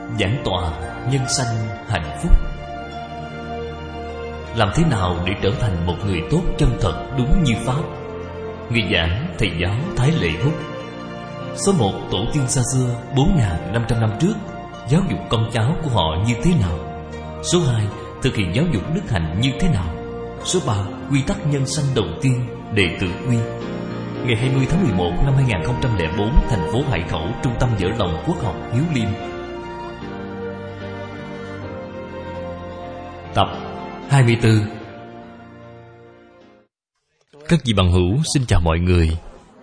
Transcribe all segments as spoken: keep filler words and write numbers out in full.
giảng tọa nhân sanh hạnh phúc. Làm thế nào để trở thành một người tốt chân thật đúng như Pháp? Người giảng thầy giáo Thái Lệ Húc. Số một, tổ tiên xa xưa bốn nghìn năm trăm năm trước giáo dục con cháu của họ như thế nào? Số hai, thực hiện giáo dục đức hạnh như thế nào? Số ba, quy tắc nhân sanh đầu tiên, đệ tử quy. Ngày hai mươi tháng mười một năm hai nghìn không trăm lẻ bốn, thành phố Hải Khẩu, Trung tâm Vỡ Lòng Quốc học Hiếu Liêm. Tập hai mươi tư. Các vị bằng hữu, xin chào mọi người.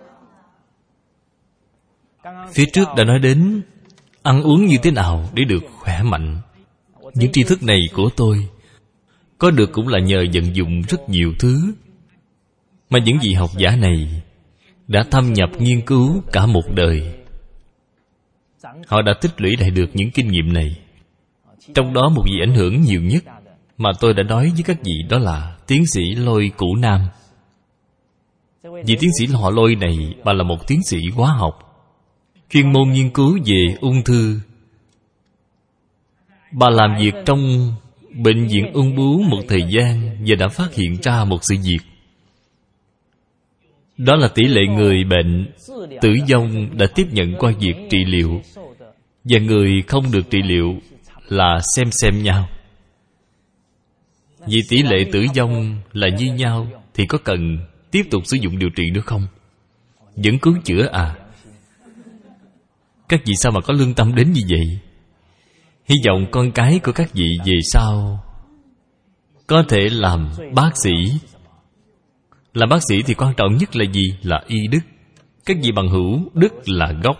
Phía trước đã nói đến ăn uống như thế nào để được khỏe mạnh. Những tri thức này của tôi có được cũng là nhờ vận dụng rất nhiều thứ mà những vị học giả này đã thâm nhập nghiên cứu cả một đời. Họ đã tích lũy lại được những kinh nghiệm này. Trong đó một vị ảnh hưởng nhiều nhất mà tôi đã nói với các vị đó là tiến sĩ Lôi Củ Nam. Vị tiến sĩ họ Lôi này, bà là một tiến sĩ hóa học, chuyên môn nghiên cứu về ung thư. Bà làm việc trong bệnh viện ung bướu một thời gian và đã phát hiện ra một sự việc. Đó là tỷ lệ người bệnh tử vong đã tiếp nhận qua việc trị liệu và người không được trị liệu là xem xem nhau. Vì tỷ lệ tử vong là như nhau thì có cần tiếp tục sử dụng điều trị nữa không? Vẫn cứu chữa à? Các vị sao mà có lương tâm đến như vậy? Hy vọng con cái của các vị về sau có thể làm bác sĩ. Làm bác sĩ thì quan trọng nhất là gì? Là y đức. Các vị bằng hữu, đức là gốc.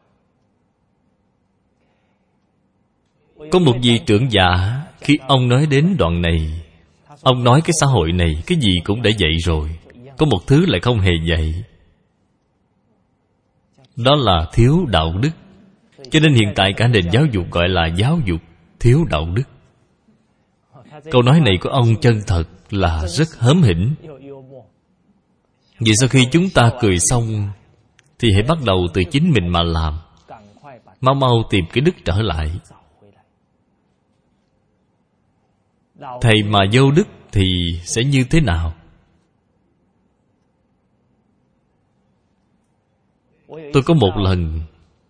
Có một vị trưởng giả, khi ông nói đến đoạn này, ông nói cái xã hội này cái gì cũng đã dạy rồi, có một thứ lại không hề dạy. Đó là thiếu đạo đức. Cho nên hiện tại cả nền giáo dục gọi là giáo dục thiếu đạo đức. Câu nói này của ông chân thật là rất hớm hỉnh. Vì sau khi chúng ta cười xong thì hãy bắt đầu từ chính mình mà làm. Mau mau tìm cái đức trở lại. Thầy mà vô đức thì sẽ như thế nào? Tôi có một lần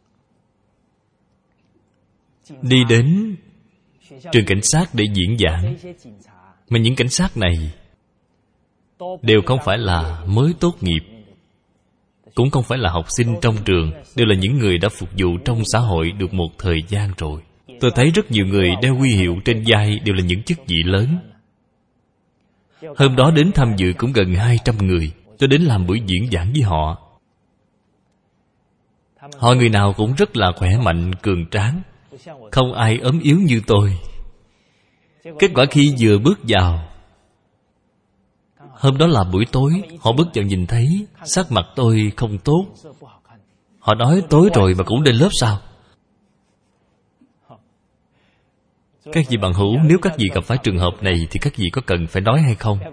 đi đến trường cảnh sát để diễn giảng, mà những cảnh sát này đều không phải là mới tốt nghiệp, cũng không phải là học sinh trong trường, đều là những người đã phục vụ trong xã hội được một thời gian rồi. Tôi thấy rất nhiều người đeo huy hiệu trên vai đều là những chức vị lớn. Hôm đó đến tham dự cũng gần hai trăm người. Tôi đến làm buổi diễn giảng với họ. Họ người nào cũng rất là khỏe mạnh, cường tráng, không ai ốm yếu như tôi. Kết quả khi vừa bước vào, hôm đó là buổi tối, họ bước vào nhìn thấy sắc mặt tôi không tốt. Họ nói tối rồi mà cũng đến lớp sao? Các vị bằng hữu, nếu các vị gặp phải trường hợp này thì các vị có cần phải nói hay không?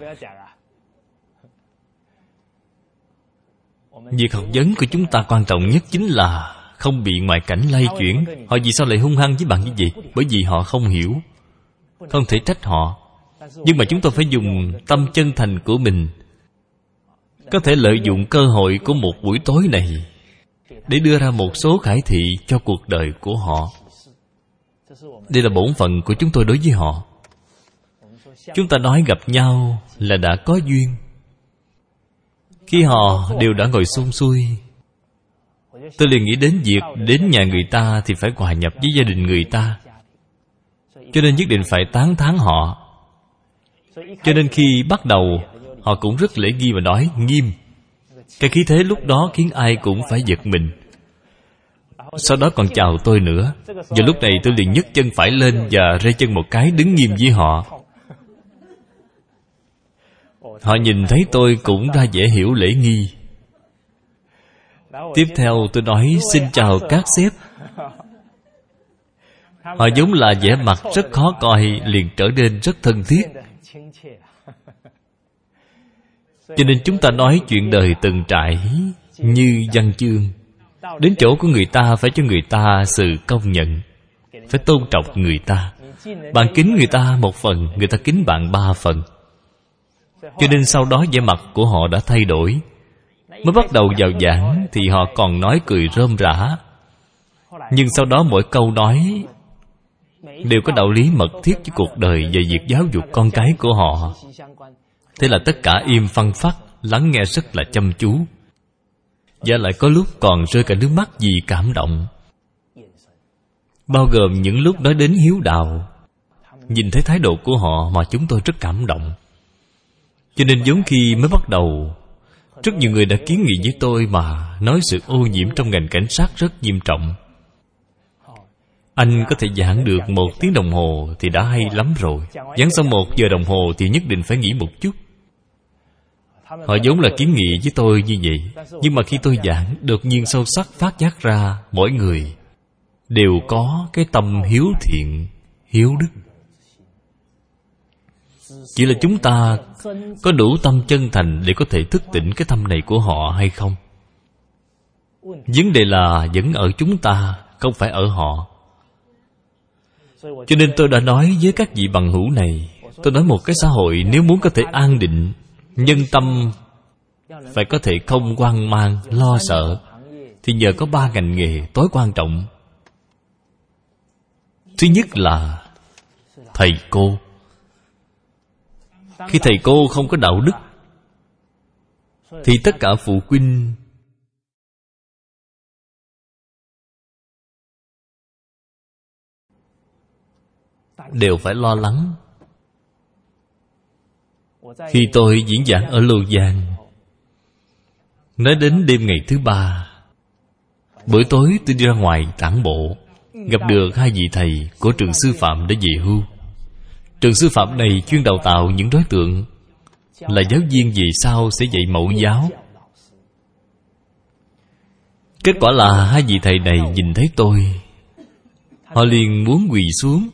Việc học vấn của chúng ta quan trọng nhất chính là không bị ngoại cảnh lay chuyển. Họ vì sao lại hung hăng với bạn như vậy? Bởi vì họ không hiểu. Không thể trách họ. Nhưng mà chúng tôi phải dùng tâm chân thành của mình, có thể lợi dụng cơ hội của một buổi tối này để đưa ra một số khải thị cho cuộc đời của họ. Đây là bổn phận của chúng tôi đối với họ. Chúng ta nói gặp nhau là đã có duyên. Khi họ đều đã ngồi xuông xuôi, tôi liền nghĩ đến việc đến nhà người ta thì phải hòa nhập với gia đình người ta. Cho nên nhất định phải tán thán họ. Cho nên khi bắt đầu, họ cũng rất lễ nghi và nói nghiêm. Cái khí thế lúc đó khiến ai cũng phải giật mình. Sau đó còn chào tôi nữa. Và lúc này tôi liền nhấc chân phải lên và rê chân một cái đứng nghiêm với họ. Họ nhìn thấy tôi cũng ra vẻ hiểu lễ nghi. Tiếp theo tôi nói xin chào các sếp. Họ giống là vẻ mặt rất khó coi, liền trở nên rất thân thiết. Cho nên chúng ta nói chuyện đời từng trải như văn chương. Đến chỗ của người ta phải cho người ta sự công nhận. phải tôn trọng người ta. Bạn kính người ta một phần, người ta kính bạn ba phần. Cho nên sau đó vẻ mặt của họ đã thay đổi. Mới bắt đầu vào giảng thì họ còn nói cười rơm rả, nhưng sau đó mỗi câu nói đều có đạo lý mật thiết với cuộc đời và việc giáo dục con cái của họ. Thế là tất cả im phăng phắc, lắng nghe rất là chăm chú, và lại có lúc còn rơi cả nước mắt vì cảm động. Bao gồm những lúc nói đến hiếu đạo, nhìn thấy thái độ của họ mà chúng tôi rất cảm động. Cho nên giống khi mới bắt đầu, rất nhiều người đã kiến nghị với tôi mà nói sự ô nhiễm trong ngành cảnh sát rất nghiêm trọng. Anh có thể giảng được một tiếng đồng hồ thì đã hay lắm rồi. Giảng xong một giờ đồng hồ thì nhất định phải nghỉ một chút. Họ vốn là kiến nghị với tôi như vậy, nhưng mà khi tôi giảng, đột nhiên sâu sắc phát giác ra mỗi người đều có cái tâm hiếu thiện, hiếu đức. Chỉ là chúng ta có đủ tâm chân thành để có thể thức tỉnh cái tâm này của họ hay không? Vấn đề là vẫn ở chúng ta, không phải ở họ. Cho nên tôi đã nói với các vị bằng hữu này, tôi nói một cái xã hội nếu muốn có thể an định, nhân tâm phải có thể không hoang mang, lo sợ, thì nhờ có ba ngành nghề tối quan trọng. Thứ nhất là thầy cô. Khi thầy cô không có đạo đức thì tất cả phụ huynh đều phải lo lắng. Khi tôi diễn giảng ở Lô Giang, nói đến đêm ngày thứ ba, buổi tối tôi đi ra ngoài tản bộ, gặp được hai vị thầy của trường sư phạm đã về hưu. Trường sư phạm này chuyên đào tạo những đối tượng là giáo viên về sau sẽ dạy mẫu giáo. Kết quả là hai vị thầy này nhìn thấy tôi, họ liền muốn quỳ xuống.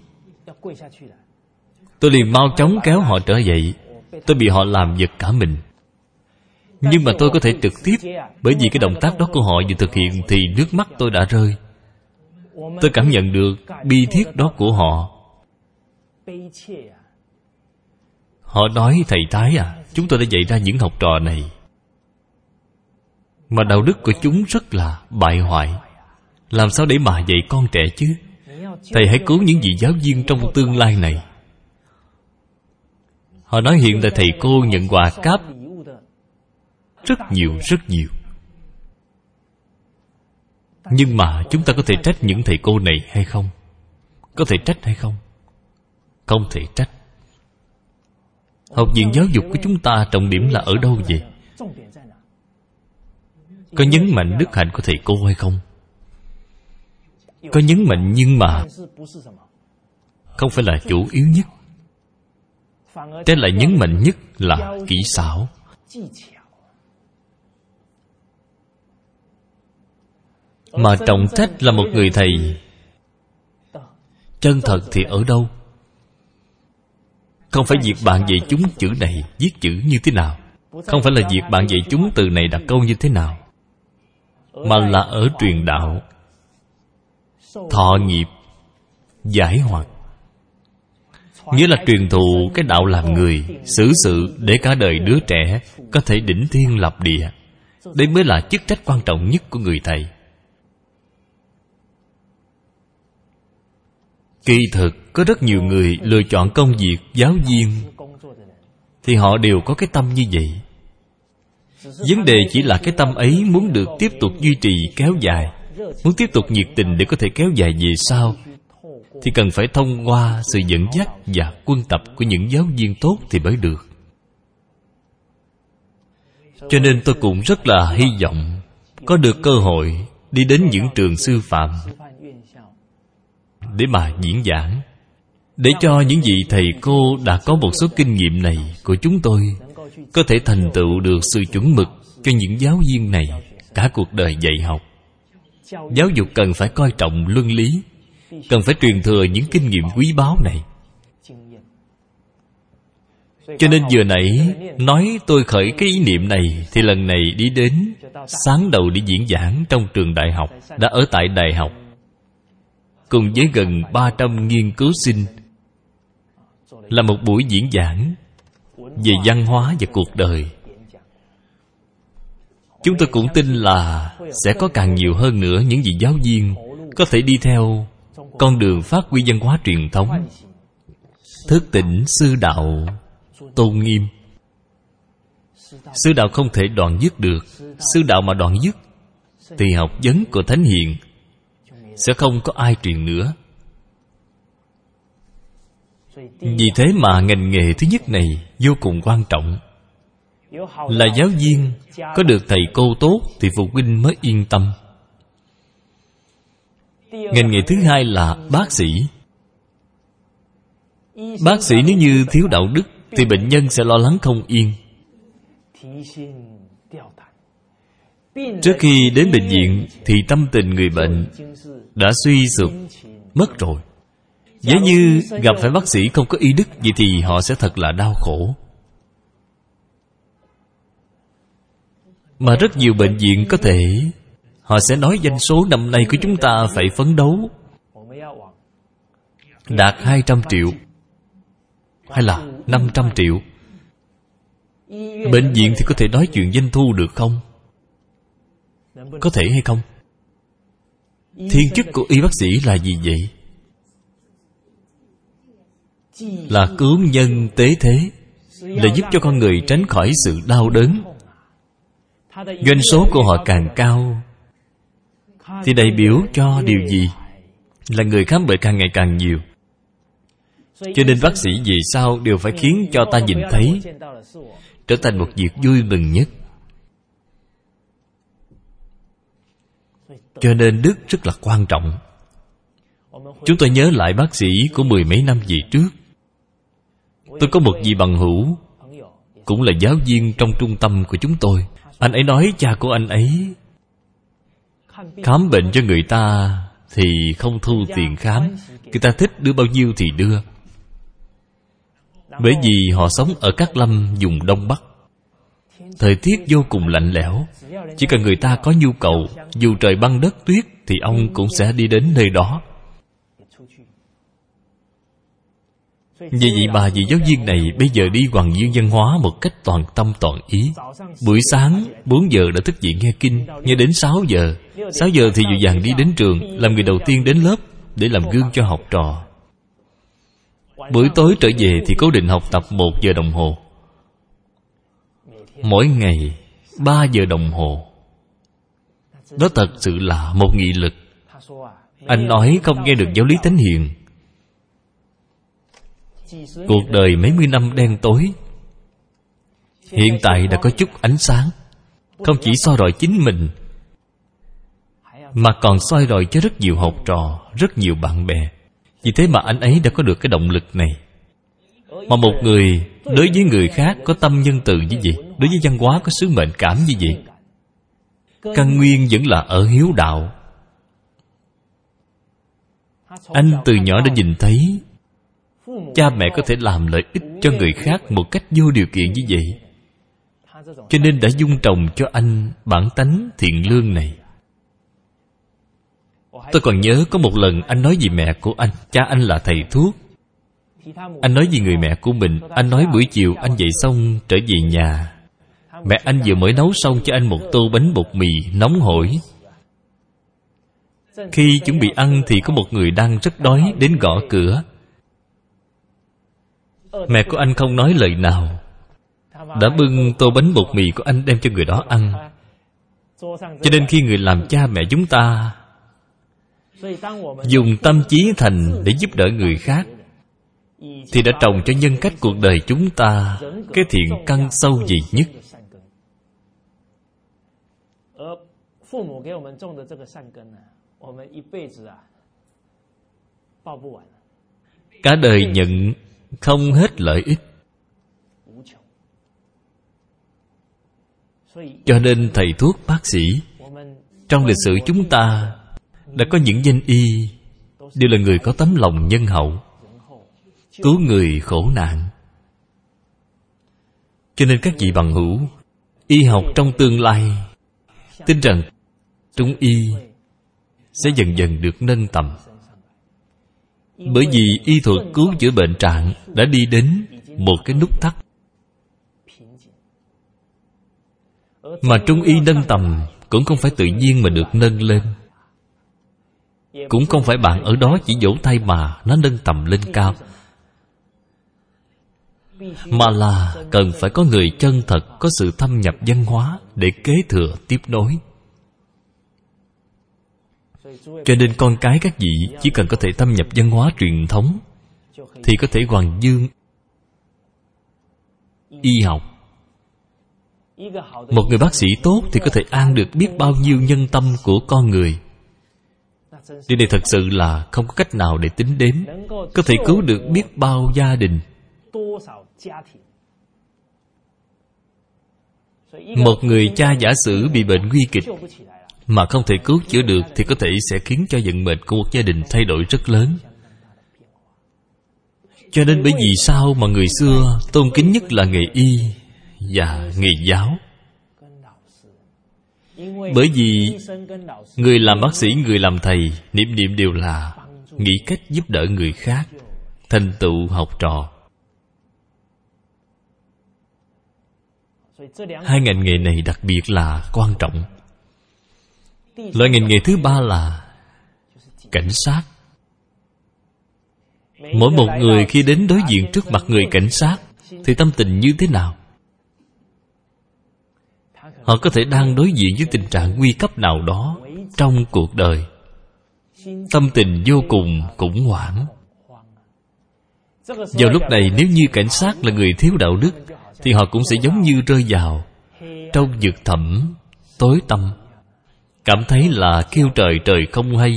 Tôi liền mau chóng kéo họ trở dậy. Tôi bị họ làm giật cả mình. Nhưng mà tôi có thể trực tiếp, bởi vì cái động tác đó của họ vừa thực hiện thì nước mắt tôi đã rơi. Tôi cảm nhận được bi thiết đó của họ. Họ nói: thầy Thái à, chúng tôi đã dạy ra những học trò này mà đạo đức của chúng rất là bại hoại, làm sao để mà dạy con trẻ chứ? Thầy hãy cứu những vị giáo viên trong tương lai này. Họ nói hiện tại thầy cô nhận quà cáp rất nhiều, rất nhiều. Nhưng mà chúng ta có thể trách những thầy cô này hay không? Có thể trách hay không? Không thể trách. Học viện giáo dục của chúng ta trọng điểm là ở đâu vậy? Có nhấn mạnh đức hạnh của thầy cô hay không? Có nhấn mạnh, nhưng mà không phải là chủ yếu nhất. Thế lại nhấn mạnh nhất là kỹ xảo. Mà trọng trách là một người thầy chân thật thì ở đâu? Không phải việc bạn dạy chúng chữ này viết chữ như thế nào, không phải là việc bạn dạy chúng từ này đặt câu như thế nào, mà là ở truyền đạo, thọ nghiệp, giải hoặc. Nghĩa là truyền thụ cái đạo làm người, xử sự để cả đời đứa trẻ có thể đỉnh thiên lập địa. Đây mới là chức trách quan trọng nhất của người thầy. Kỳ thực có rất nhiều người lựa chọn công việc giáo viên thì họ đều có cái tâm như vậy. Vấn đề chỉ là cái tâm ấy muốn được tiếp tục duy trì kéo dài, muốn tiếp tục nhiệt tình để có thể kéo dài về sau, thì cần phải thông qua sự dẫn dắt và quân tập của những giáo viên tốt thì mới được. Cho nên tôi cũng rất là hy vọng có được cơ hội đi đến những trường sư phạm để mà diễn giảng, để cho những vị thầy cô đã có một số kinh nghiệm này của chúng tôi có thể thành tựu được sự chuẩn mực cho những giáo viên này cả cuộc đời dạy học. Giáo dục cần phải coi trọng luân lý, cần phải truyền thừa những kinh nghiệm quý báu này. Cho nên vừa nãy nói tôi khởi cái ý niệm này, thì lần này đi đến sáng đầu đi diễn giảng trong trường đại học, đã ở tại đại học. cùng với gần ba trăm nghiên cứu sinh, là một buổi diễn giảng về văn hóa và cuộc đời. Chúng tôi cũng tin là sẽ có càng nhiều hơn nữa những vị giáo viên có thể đi theo con đường phát huy văn hóa truyền thống, thức tỉnh sư đạo tôn nghiêm. Sư đạo không thể đoạn dứt được. Sư đạo mà đoạn dứt thì học vấn của Thánh Hiền sẽ không có ai truyền nữa. Vì thế mà ngành nghề thứ nhất này vô cùng quan trọng. Là giáo viên có được thầy cô tốt thì phụ huynh mới yên tâm. Ngành nghề thứ hai là bác sĩ. Bác sĩ nếu như thiếu đạo đức thì bệnh nhân sẽ lo lắng không yên. Trước khi đến bệnh viện thì tâm tình người bệnh đã suy sụp mất rồi. Nếu như gặp phải bác sĩ không có y đức, vậy thì họ sẽ thật là đau khổ. Mà rất nhiều bệnh viện có thể họ sẽ nói doanh số năm nay của chúng ta phải phấn đấu đạt hai trăm triệu hay là năm trăm triệu. Bệnh viện thì có thể nói chuyện doanh thu được không? Có thể hay không? Thiên chức của y bác sĩ là gì vậy? Là cứu nhân tế thế, là giúp cho con người tránh khỏi sự đau đớn. Doanh số của họ càng cao thì đại biểu cho điều gì? Là người khám bệnh càng ngày càng nhiều. Cho nên bác sĩ về sau đều phải khiến cho ta nhìn thấy, trở thành một việc vui mừng nhất. Cho nên đức rất là quan trọng. Chúng tôi nhớ lại bác sĩ của mười mấy năm về trước. Tôi có một vị bằng hữu, cũng là giáo viên trong trung tâm của chúng tôi. Anh ấy nói cha của anh ấy khám bệnh cho người ta thì không thu tiền khám. Người ta thích đưa bao nhiêu thì đưa. Bởi vì họ sống ở Cát Lâm vùng Đông Bắc, thời tiết vô cùng lạnh lẽo. Chỉ cần người ta có nhu cầu, dù trời băng đất tuyết, thì ông cũng sẽ đi đến nơi đó. Vì vậy mà vị giáo viên này bây giờ đi Hoàng Dương văn hóa một cách toàn tâm toàn ý. Buổi sáng bốn giờ đã thức dậy nghe kinh, nghe đến sáu giờ. Sáu giờ thì vội vàng đi đến trường, làm người đầu tiên đến lớp để làm gương cho học trò. Buổi tối trở về thì cố định học tập một giờ đồng hồ. Mỗi ngày ba giờ đồng hồ. Đó thật sự là một nghị lực. Anh nói không nghe được giáo lý Thánh Hiền, cuộc đời mấy mươi năm đen tối hiện tại đã có chút ánh sáng. Không chỉ soi rọi chính mình, mà còn soi rọi cho rất nhiều học trò, rất nhiều bạn bè. Vì thế mà anh ấy đã có được cái động lực này. Mà một người đối với người khác có tâm nhân từ như vậy, đối với văn hóa có sứ mệnh cảm như vậy, căn nguyên vẫn là ở hiếu đạo. Anh từ nhỏ đã nhìn thấy cha mẹ có thể làm lợi ích cho người khác một cách vô điều kiện như vậy, cho nên đã dung trồng cho anh bản tánh thiện lương này. Tôi còn nhớ có một lần anh nói về mẹ của anh. Cha anh là thầy thuốc. Anh nói về người mẹ của mình. Anh nói buổi chiều anh dậy xong trở về nhà, mẹ anh vừa mới nấu xong cho anh một tô bánh bột mì nóng hổi. Khi chuẩn bị ăn thì có một người đang rất đói đến gõ cửa. Mẹ của anh không nói lời nào, đã bưng tô bánh bột mì của anh đem cho người đó ăn. Cho nên khi người làm cha mẹ chúng ta dùng tâm chí thành để giúp đỡ người khác, thì đã trồng cho nhân cách cuộc đời chúng ta cái thiện căn sâu dày nhất. Cả đời nhận không hết lợi ích. Cho nên thầy thuốc bác sĩ trong lịch sử chúng ta đã có những danh y đều là người có tấm lòng nhân hậu, cứu người khổ nạn. Cho nên các vị bằng hữu, y học trong tương lai tin rằng trung y sẽ dần dần được nâng tầm. Bởi vì y thuật cứu chữa bệnh trạng đã đi đến một cái nút thắt. Mà trung y nâng tầm cũng không phải tự nhiên mà được nâng lên. Cũng không phải bạn ở đó chỉ vỗ tay mà nó nâng tầm lên cao, mà là cần phải có người chân thật, có sự thâm nhập văn hóa để kế thừa tiếp nối. Cho nên con cái các vị chỉ cần có thể thâm nhập văn hóa truyền thống thì có thể hoàn dương y học. Một người bác sĩ tốt thì có thể an được biết bao nhiêu nhân tâm của con người. Điều này thật sự là không có cách nào để tính đếm. Có thể cứu được biết bao gia đình. Một người cha giả sử bị bệnh nguy kịch mà không thể cứu chữa được thì có thể sẽ khiến cho vận mệnh của một gia đình thay đổi rất lớn. Cho nên bởi vì sao mà người xưa tôn kính nhất là nghề y và nghề giáo? Bởi vì người làm bác sĩ, người làm thầy, niệm niệm đều là nghĩ cách giúp đỡ người khác, thành tựu học trò. Hai ngành nghề này đặc biệt là quan trọng. Loại ngành nghề thứ ba là cảnh sát. Mỗi một người khi đến đối diện trước mặt người cảnh sát thì tâm tình như thế nào? Họ có thể đang đối diện với tình trạng nguy cấp nào đó trong cuộc đời. Tâm tình vô cùng khủng hoảng. Vào lúc này nếu như cảnh sát là người thiếu đạo đức thì họ cũng sẽ giống như rơi vào trong vực thẳm tối tăm, cảm thấy là kêu trời trời không hay,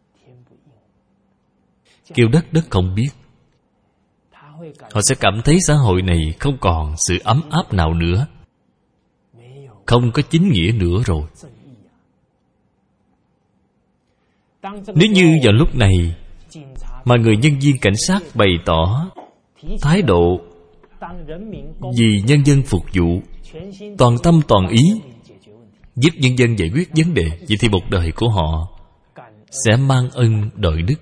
kêu đất đất không biết. Họ sẽ cảm thấy xã hội này không còn sự ấm áp nào nữa, không có chính nghĩa nữa rồi. Nếu như vào lúc này mà người nhân viên cảnh sát bày tỏ thái độ vì nhân dân phục vụ, toàn tâm toàn ý giúp nhân dân giải quyết vấn đề, vậy thì một đời của họ sẽ mang ân đội đức.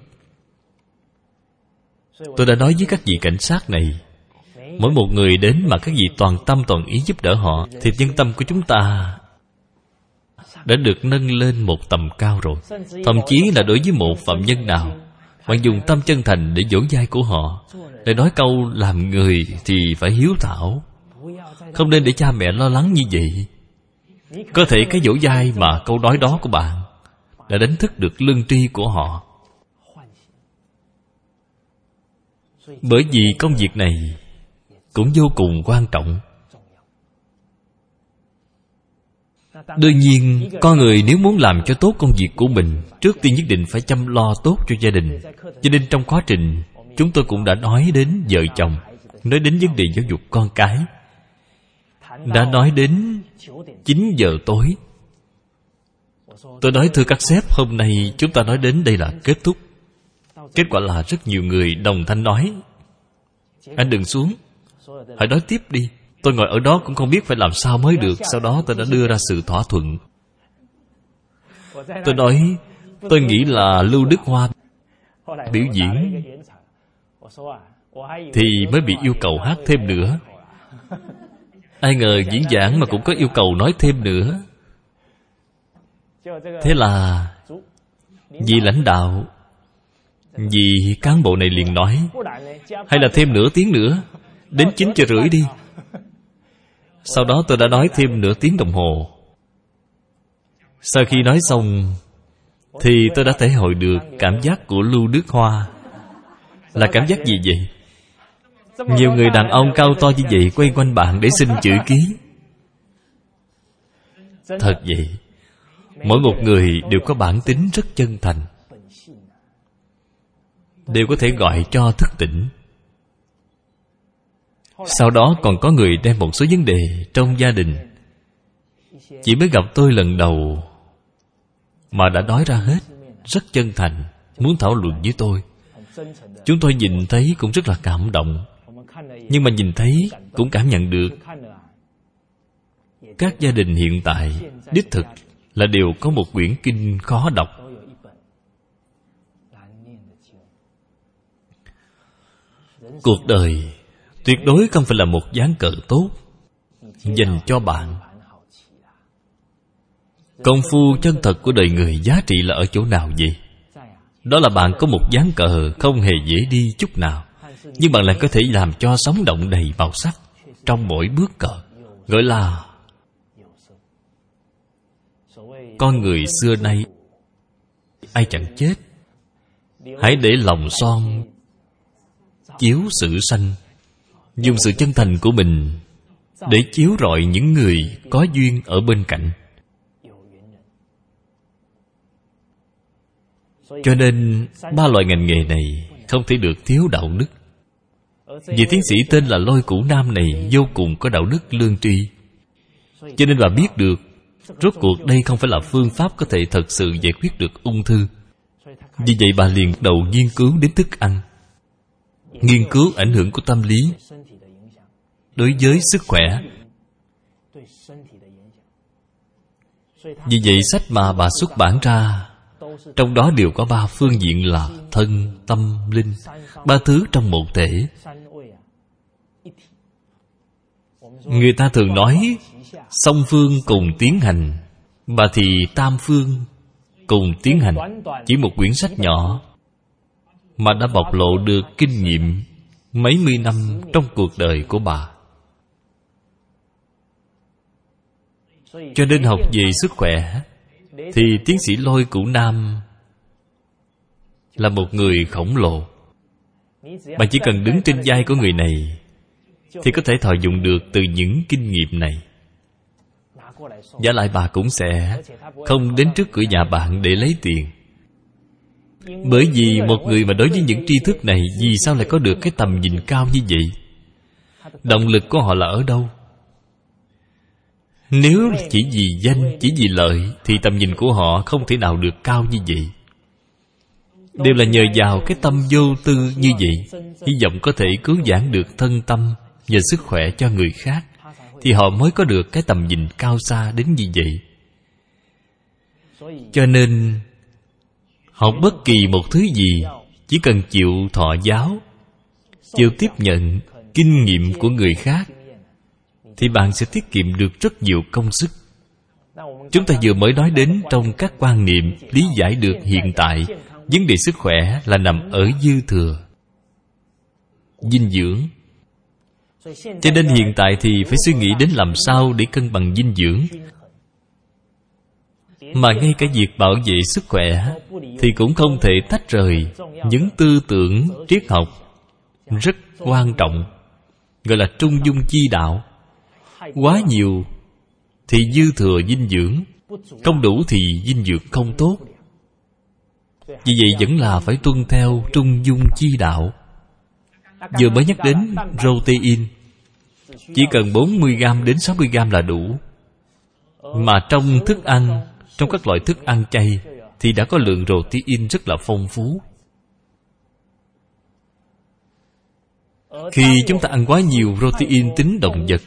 Tôi đã nói với các vị cảnh sát này, mỗi một người đến mà các vị toàn tâm toàn ý giúp đỡ họ thì nhân tâm của chúng ta đã được nâng lên một tầm cao rồi. Thậm chí là đối với một phạm nhân nào, bạn dùng tâm chân thành để vỗ vai của họ, để nói câu làm người thì phải hiếu thảo, không nên để cha mẹ lo lắng như vậy. Có thể cái vỗ vai mà câu nói đó của bạn đã đánh thức được lương tri của họ. Bởi vì công việc này cũng vô cùng quan trọng. Đương nhiên, con người nếu muốn làm cho tốt công việc của mình, trước tiên nhất định phải chăm lo tốt cho gia đình. Cho nên trong quá trình, chúng tôi cũng đã nói đến vợ chồng, nói đến vấn đề giáo dục con cái, đã nói đến chín giờ tối. Tôi nói thưa các sếp, hôm nay chúng ta nói đến đây là kết thúc. Kết quả là rất nhiều người đồng thanh nói, anh đừng xuống, hãy nói tiếp đi. Tôi ngồi ở đó cũng không biết phải làm sao mới được. Sau đó tôi đã đưa ra sự thỏa thuận. Tôi nói, tôi nghĩ là Lưu Đức Hoa biểu diễn thì mới bị yêu cầu hát thêm nữa. Ai ngờ diễn giảng mà cũng có yêu cầu nói thêm nữa. Thế là vì lãnh đạo, vì cán bộ này liền nói, hay là thêm nửa tiếng nữa, đến chín giờ rưỡi đi. Sau đó tôi đã nói thêm nửa tiếng đồng hồ. Sau khi nói xong thì tôi đã thể hội được cảm giác của Lưu Đức Hoa. Là cảm giác gì vậy? Nhiều người đàn ông cao to như vậy quay quanh bạn để xin chữ ký. Thật vậy, mỗi một người đều có bản tính rất chân thành, đều có thể gọi cho thức tỉnh. Sau đó còn có người đem một số vấn đề trong gia đình, chỉ mới gặp tôi lần đầu mà đã nói ra hết, rất chân thành, muốn thảo luận với tôi. Chúng tôi nhìn thấy cũng rất là cảm động, nhưng mà nhìn thấy cũng cảm nhận được các gia đình hiện tại đích thực là đều có một quyển kinh khó đọc. Cuộc đời tuyệt đối không phải là một ván cờ tốt dành cho bạn. Công phu chân thật của đời người giá trị là ở chỗ nào vậy? Đó là bạn có một ván cờ không hề dễ đi chút nào, nhưng bạn lại có thể làm cho sống động đầy màu sắc trong mỗi bước cờ. Gọi là con người xưa nay ai chẳng chết, hãy để lòng son chiếu sự sanh. Dùng sự chân thành của mình để chiếu rọi những người có duyên ở bên cạnh. Cho nên ba loại ngành nghề này không thể được thiếu đạo đức. Vị tiến sĩ tên là Lôi Cửu Nam này vô cùng có đạo đức lương tri. Cho nên bà biết được rốt cuộc đây không phải là phương pháp có thể thật sự giải quyết được ung thư. Vì vậy bà liền đầu nghiên cứu đến thức ăn, nghiên cứu ảnh hưởng của tâm lý đối với sức khỏe. Vì vậy sách mà bà xuất bản ra, trong đó đều có ba phương diện là thân, tâm, linh, ba thứ trong một thể. Người ta thường nói song phương cùng tiến hành, bà thì tam phương cùng tiến hành. Chỉ một quyển sách nhỏ mà đã bộc lộ được kinh nghiệm mấy mươi năm trong cuộc đời của bà. Cho nên học về sức khỏe thì tiến sĩ Lôi Cửu Nam là một người khổng lồ. Bạn chỉ cần đứng trên vai của người này thì có thể thọ dụng được từ những kinh nghiệm này. Giả lại bà cũng sẽ không đến trước cửa nhà bạn để lấy tiền. Bởi vì một người mà đối với những tri thức này, vì sao lại có được cái tầm nhìn cao như vậy? Động lực của họ là ở đâu? Nếu chỉ vì danh, chỉ vì lợi thì tầm nhìn của họ không thể nào được cao như vậy. Đều là nhờ vào cái tâm vô tư như vậy, hy vọng có thể cứu vãn được thân tâm và sức khỏe cho người khác, thì họ mới có được cái tầm nhìn cao xa đến như vậy. Cho nên học bất kỳ một thứ gì, chỉ cần chịu thọ giáo, chịu tiếp nhận kinh nghiệm của người khác, thì bạn sẽ tiết kiệm được rất nhiều công sức. Chúng ta vừa mới nói đến trong các quan niệm lý giải được hiện tại, vấn đề sức khỏe là nằm ở dư thừa dinh dưỡng. Cho nên hiện tại thì phải suy nghĩ đến làm sao để cân bằng dinh dưỡng. Mà ngay cả việc bảo vệ sức khỏe thì cũng không thể tách rời những tư tưởng triết học rất quan trọng, gọi là trung dung chi đạo. Quá nhiều thì dư thừa dinh dưỡng, không đủ thì dinh dưỡng không tốt. Vì vậy vẫn là phải tuân theo trung dung chi đạo. Vừa mới nhắc đến protein, chỉ cần bốn mươi gam đến sáu mươi gam là đủ. Mà trong thức ăn, trong các loại thức ăn chay thì đã có lượng protein rất là phong phú. Khi chúng ta ăn quá nhiều protein tính động vật,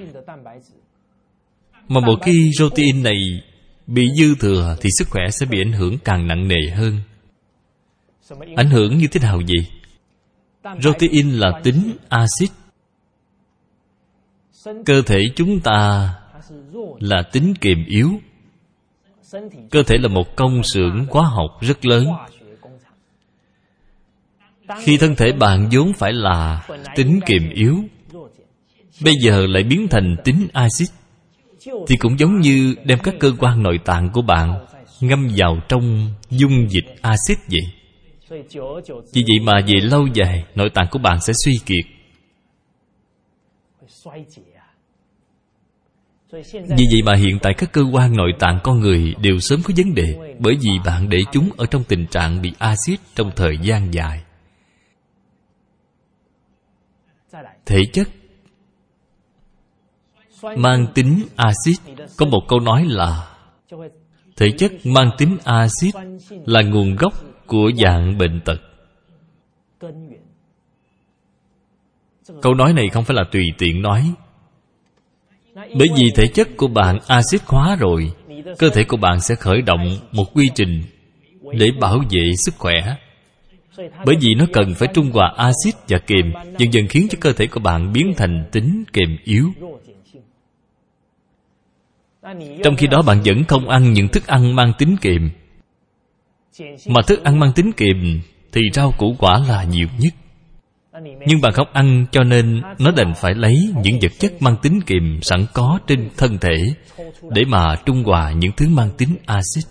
mà một khi protein này bị dư thừa thì sức khỏe sẽ bị ảnh hưởng càng nặng nề hơn. Ảnh hưởng như thế nào vậy? Protein là tính axit. Cơ thể chúng ta là tính kiềm yếu. Cơ thể là một công xưởng hóa học rất lớn. Khi thân thể bạn vốn phải là tính kiềm yếu, bây giờ lại biến thành tính axit, thì cũng giống như đem các cơ quan nội tạng của bạn ngâm vào trong dung dịch axit vậy. Vì vậy mà về lâu dài, nội tạng của bạn sẽ suy kiệt. Vì vậy mà hiện tại các cơ quan nội tạng con người đều sớm có vấn đề, bởi vì bạn để chúng ở trong tình trạng bị axit trong thời gian dài. Thể chất mang tính axit, có một câu nói là thể chất mang tính axit là nguồn gốc của dạng bệnh tật. Câu nói này không phải là tùy tiện nói. Bởi vì thể chất của bạn axit hóa rồi, cơ thể của bạn sẽ khởi động một quy trình để bảo vệ sức khỏe. Bởi vì nó cần phải trung hòa axit và kiềm, dần dần khiến cho cơ thể của bạn biến thành tính kiềm yếu. Trong khi đó bạn vẫn không ăn những thức ăn mang tính kiềm. Mà thức ăn mang tính kiềm thì rau củ quả là nhiều nhất. Nhưng bạn không ăn, cho nên nó đành phải lấy những vật chất mang tính kiềm sẵn có trên thân thể để mà trung hòa những thứ mang tính axit.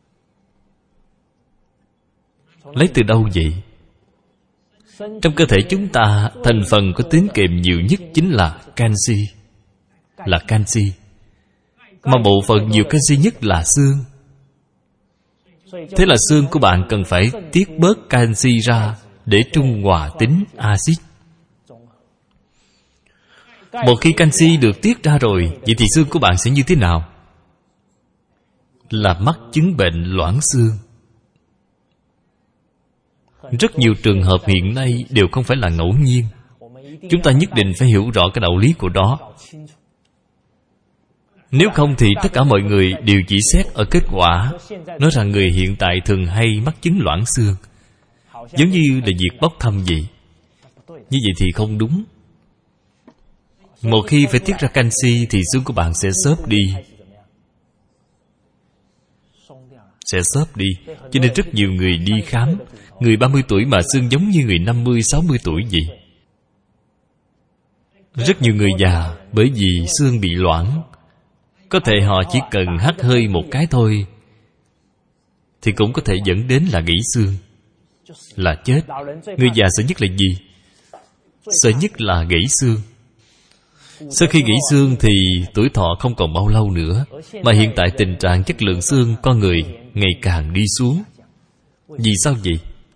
Lấy từ đâu vậy? Trong cơ thể chúng ta, thành phần có tính kiềm nhiều nhất chính là canxi. Là canxi. Mà bộ phận nhiều canxi nhất là xương. Thế là xương của bạn cần phải tiết bớt canxi ra để trung hòa tính axit. Một khi canxi được tiết ra rồi, vậy thì xương của bạn sẽ như thế nào? Là mắc chứng bệnh loãng xương. Rất nhiều trường hợp hiện nay đều không phải là ngẫu nhiên. Chúng ta nhất định phải hiểu rõ cái đạo lý của đó. Nếu không thì tất cả mọi người đều chỉ xét ở kết quả, nói rằng người hiện tại thường hay mắc chứng loãng xương, giống như là việc bốc thăm vậy. Như vậy thì không đúng. Một khi phải tiết ra canxi thì xương của bạn sẽ xốp đi. Sẽ xốp đi. Cho nên rất nhiều người đi khám, người ba mươi tuổi mà xương giống như người năm mươi, sáu mươi tuổi vậy. Rất nhiều người già bởi vì xương bị loãng, có thể họ chỉ cần hắt hơi một cái thôi thì cũng có thể dẫn đến là gãy xương, là chết. Người già sợ nhất là gì? Sợ nhất là gãy xương. Sau khi gãy xương thì tuổi thọ không còn bao lâu nữa. Mà hiện tại tình trạng chất lượng xương con người ngày càng đi xuống. Vì sao vậy?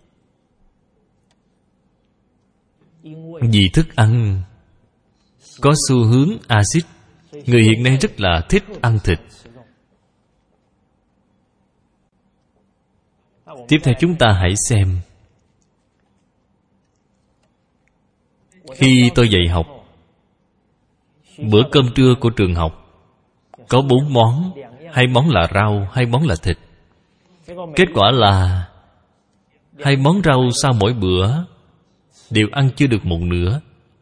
Vì thức ăn có xu hướng axit. Người hiện nay rất là thích ăn thịt. Tiếp theo chúng ta hãy xem. Khi tôi dạy học, bữa cơm trưa của trường học có bốn món, hai món là rau, hai món là thịt. Kết quả là hai món rau sau mỗi bữa đều ăn chưa được một nửa.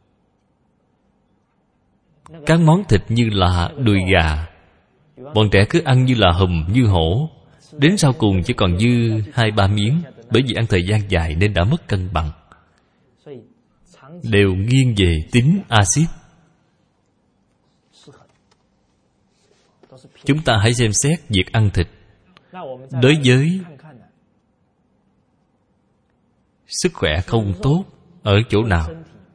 Các món thịt như là đùi gà, bọn trẻ cứ ăn như là hùm như hổ, đến sau cùng chỉ còn dư hai ba miếng. Bởi vì ăn thời gian dài nên đã mất cân bằng, đều nghiêng về tính axit. Chúng ta hãy xem xét việc ăn thịt đối với sức khỏe không tốt ở chỗ nào.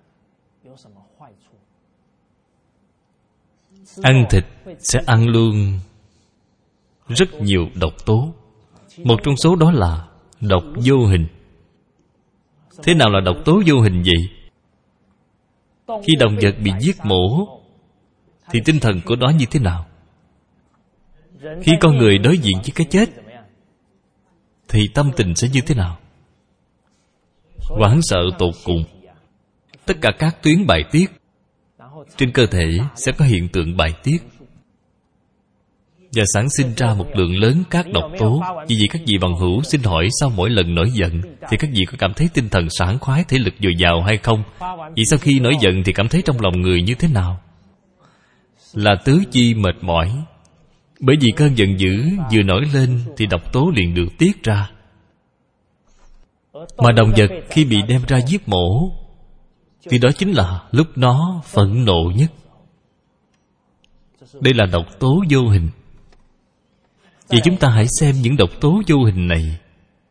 Ăn thịt sẽ ăn luôn rất nhiều độc tố. Một trong số đó là độc vô hình. Thế nào là độc tố vô hình vậy? Khi động vật bị giết mổ thì tinh thần của nó như thế nào? Khi con người đối diện với cái chết thì tâm tình sẽ như thế nào? Hoảng sợ tột cùng. Tất cả các tuyến bài tiết trên cơ thể sẽ có hiện tượng bài tiết và sản sinh ra một lượng lớn các độc tố. Vì vậy các vị bằng hữu xin hỏi, sau mỗi lần nổi giận thì các vị có cảm thấy tinh thần sảng khoái, thể lực dồi dào hay không? Vì sau khi nổi giận thì cảm thấy trong lòng người như thế nào? Là tứ chi mệt mỏi. Bởi vì cơn giận dữ vừa nổi lên thì độc tố liền được tiết ra. Mà động vật khi bị đem ra giết mổ thì đó chính là lúc nó phẫn nộ nhất. Đây là độc tố vô hình. Vậy chúng ta hãy xem những độc tố vô hình này.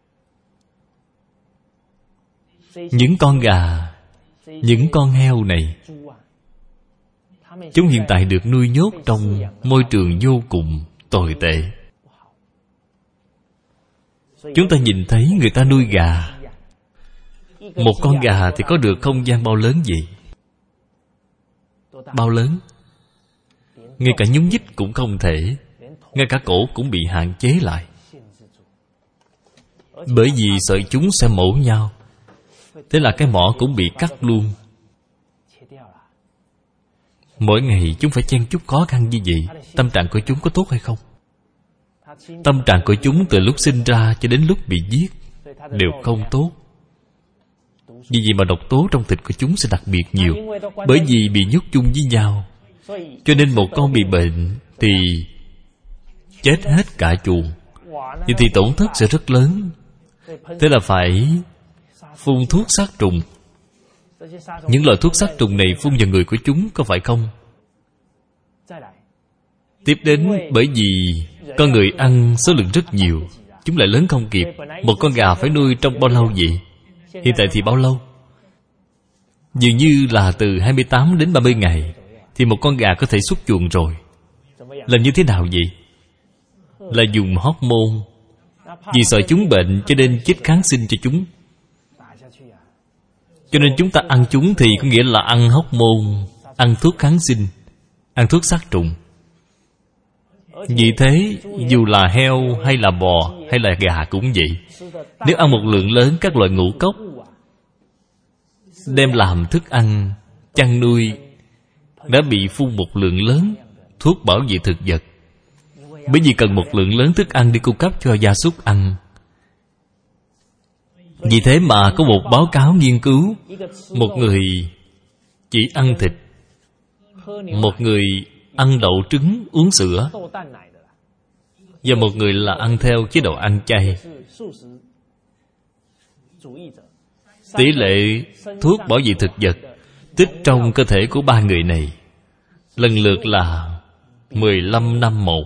Những con gà, những con heo này, chúng hiện tại được nuôi nhốt trong môi trường vô cùng tồi tệ. Chúng ta nhìn thấy người ta nuôi gà. Một con gà thì có được không gian bao lớn vậy? Bao lớn? Ngay cả nhúng nhích cũng không thể. Ngay cả cổ cũng bị hạn chế lại. Bởi vì sợ chúng sẽ mổ nhau. Thế là cái mỏ cũng bị cắt luôn. Mỗi ngày chúng phải chen chúc khó khăn như vậy. Tâm trạng của chúng có tốt hay không? Tâm trạng của chúng từ lúc sinh ra cho đến lúc bị giết đều không tốt. Vì vậy mà độc tố trong thịt của chúng sẽ đặc biệt nhiều. Bởi vì bị nhốt chung với nhau, cho nên một con bị bệnh thì chết hết cả chuồng. Vậy thì tổn thất sẽ rất lớn. Thế là phải phun thuốc sát trùng. Những loại thuốc sát trùng này phun vào người của chúng, có phải không? Tiếp đến, bởi vì con người ăn số lượng rất nhiều, chúng lại lớn không kịp. Một con gà phải nuôi trong bao lâu vậy? Hiện tại thì bao lâu? Dường như là từ hai mươi tám đến ba mươi ngày thì một con gà có thể xuất chuồng rồi. Làm như thế nào vậy? Là dùng hormone. Vì sợ chúng bệnh cho nên chích kháng sinh cho chúng. Cho nên chúng ta ăn chúng thì có nghĩa là ăn hormone, ăn thuốc kháng sinh, ăn thuốc sát trùng. Vì thế, dù là heo hay là bò hay là gà cũng vậy. Nếu ăn một lượng lớn các loại ngũ cốc, đem làm thức ăn, chăn nuôi, đã bị phun một lượng lớn thuốc bảo vệ thực vật. Bởi vì cần một lượng lớn thức ăn đi cung cấp cho gia súc ăn. Vì thế mà có một báo cáo nghiên cứu, một người chỉ ăn thịt, một người ăn đậu trứng, uống sữa, và một người là ăn theo chế độ ăn chay. Tỷ lệ thuốc bảo vệ thực vật tích trong cơ thể của ba người này lần lượt là mười lăm năm một.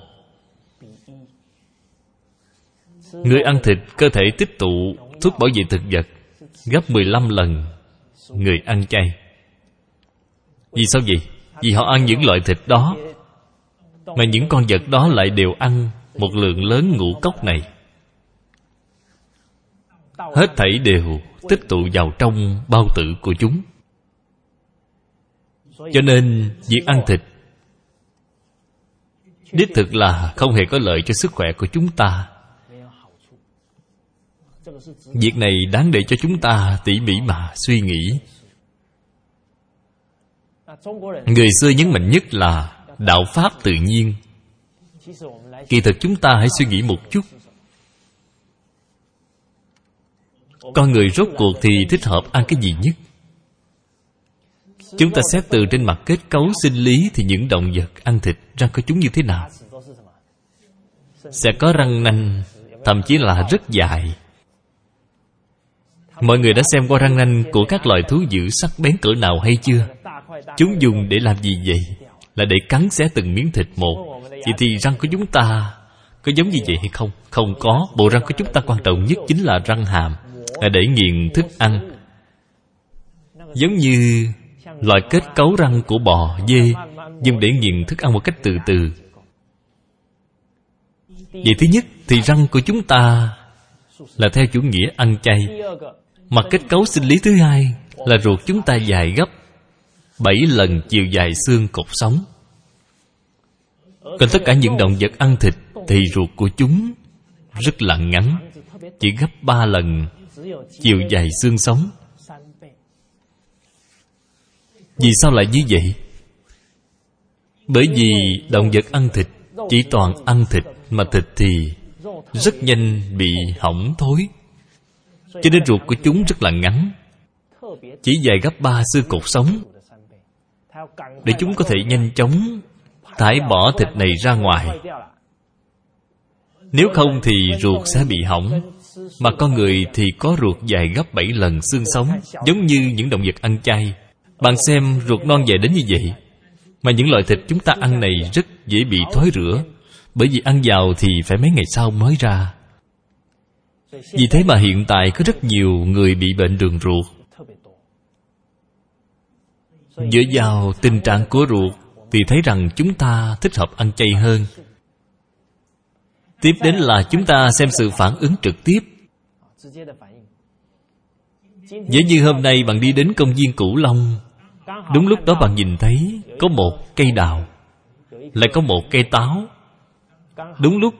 Người ăn thịt cơ thể tích tụ thuốc bảo vệ thực vật gấp mười lăm lần người ăn chay. Vì sao vậy? Vì họ ăn những loại thịt đó, mà những con vật đó lại đều ăn một lượng lớn ngũ cốc này. Hết thảy đều tích tụ vào trong bao tử của chúng. Cho nên việc ăn thịt đích thực là không hề có lợi cho sức khỏe của chúng ta. Việc này đáng để cho chúng ta tỉ mỉ mà suy nghĩ. Người xưa nhấn mạnh nhất là đạo pháp tự nhiên. Kỳ thực chúng ta hãy suy nghĩ một chút. Con người rốt cuộc thì thích hợp ăn cái gì nhất? Chúng ta xét từ trên mặt kết cấu sinh lý thì những động vật ăn thịt, răng của chúng như thế nào? Sẽ có răng nanh, thậm chí là rất dài. Mọi người đã xem qua răng nanh của các loài thú dữ sắc bén cỡ nào hay chưa? Chúng dùng để làm gì vậy? Là để cắn xé từng miếng thịt một. Vậy thì răng của chúng ta có giống như vậy hay không? Không có. Bộ răng của chúng ta quan trọng nhất chính là răng hàm, là để nghiền thức ăn. Giống như loại kết cấu răng của bò, dê, dùng để nghiền thức ăn một cách từ từ. Vậy thứ nhất thì răng của chúng ta là theo chủ nghĩa ăn chay. Mặt kết cấu sinh lý thứ hai là ruột chúng ta dài gấp bảy lần chiều dài xương cột sống. Còn tất cả những động vật ăn thịt thì ruột của chúng rất là ngắn, chỉ gấp ba lần chiều dài xương sống. Vì sao lại như vậy? Bởi vì động vật ăn thịt chỉ toàn ăn thịt, mà thịt thì rất nhanh bị hỏng thối. Cho nên ruột của chúng rất là ngắn, chỉ dài gấp ba xương cột sống, để chúng có thể nhanh chóng thải bỏ thịt này ra ngoài. Nếu không thì ruột sẽ bị hỏng. Mà con người thì có ruột dài gấp bảy lần xương sống, giống như những động vật ăn chay. Bạn xem ruột non dài đến như vậy, mà những loại thịt chúng ta ăn này rất dễ bị thối rữa, bởi vì ăn vào thì phải mấy ngày sau mới ra. Vì thế mà hiện tại có rất nhiều người bị bệnh đường ruột. Dựa vào tình trạng của ruột thì thấy rằng chúng ta thích hợp ăn chay hơn. Tiếp đến là chúng ta xem sự phản ứng trực tiếp. Giống như hôm nay bạn đi đến công viên Cửu Long, đúng lúc đó bạn nhìn thấy có một cây đào, lại có một cây táo. Đúng lúc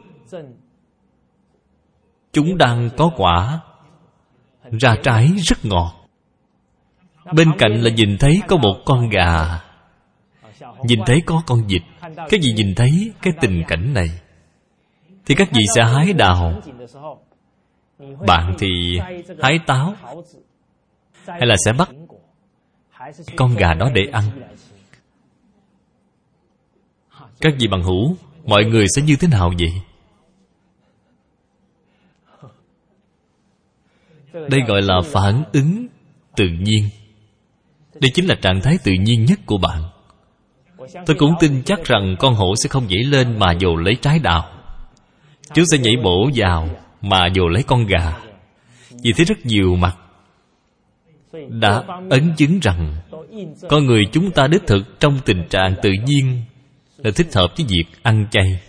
chúng đang có quả, ra trái rất ngọt. Bên cạnh là nhìn thấy có một con gà, nhìn thấy có con vịt. Các vị nhìn thấy cái tình cảnh này thì các vị sẽ hái đào, bạn thì hái táo. hay là sẽ bắt con gà đó để ăn? Các vị bằng hữu, mọi người sẽ như thế nào vậy? Đây gọi là phản ứng tự nhiên. Đây chính là trạng thái tự nhiên nhất của bạn. Tôi cũng tin chắc rằng con hổ sẽ không nhảy lên mà vồ lấy trái đào. Chúng sẽ nhảy bổ vào mà vồ lấy con gà. Vì thế rất nhiều mặt đã ấn chứng rằng con người chúng ta đích thực trong tình trạng tự nhiên là thích hợp với việc ăn chay.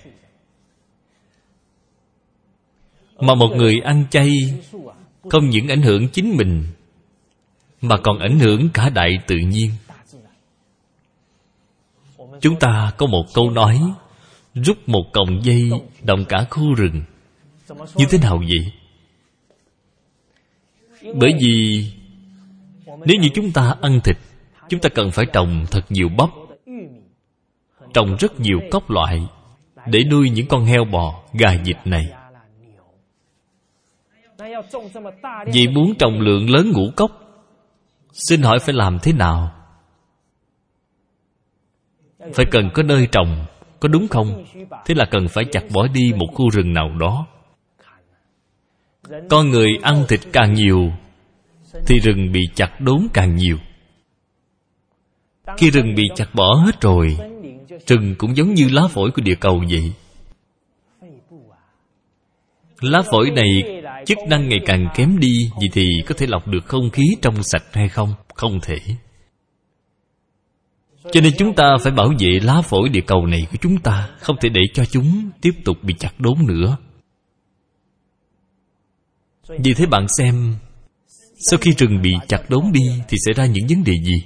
Mà một người ăn chay không những ảnh hưởng chính mình mà còn ảnh hưởng cả đại tự nhiên. Chúng ta có một câu nói: rút một cọng dây động cả khu rừng. Như thế nào vậy? Bởi vì nếu như chúng ta ăn thịt, chúng ta cần phải trồng thật nhiều bắp, trồng rất nhiều cóc loại để nuôi những con heo bò, gà vịt này. Vì muốn trồng lượng lớn ngũ cốc, xin hỏi phải làm thế nào? Phải cần có nơi trồng, có đúng không? Thế là cần phải chặt bỏ đi một khu rừng nào đó. Con người ăn thịt càng nhiều thì rừng bị chặt đốn càng nhiều. Khi rừng bị chặt bỏ hết rồi, rừng cũng giống như lá phổi của địa cầu vậy. Lá phổi này chức năng ngày càng kém đi, vì thì có thể lọc được không khí trong sạch hay không? Không thể. Cho nên chúng ta phải bảo vệ lá phổi địa cầu này của chúng ta, không thể để cho chúng tiếp tục bị chặt đốn nữa. Vì thế bạn xem, sau khi rừng bị chặt đốn đi thì xảy ra những vấn đề gì?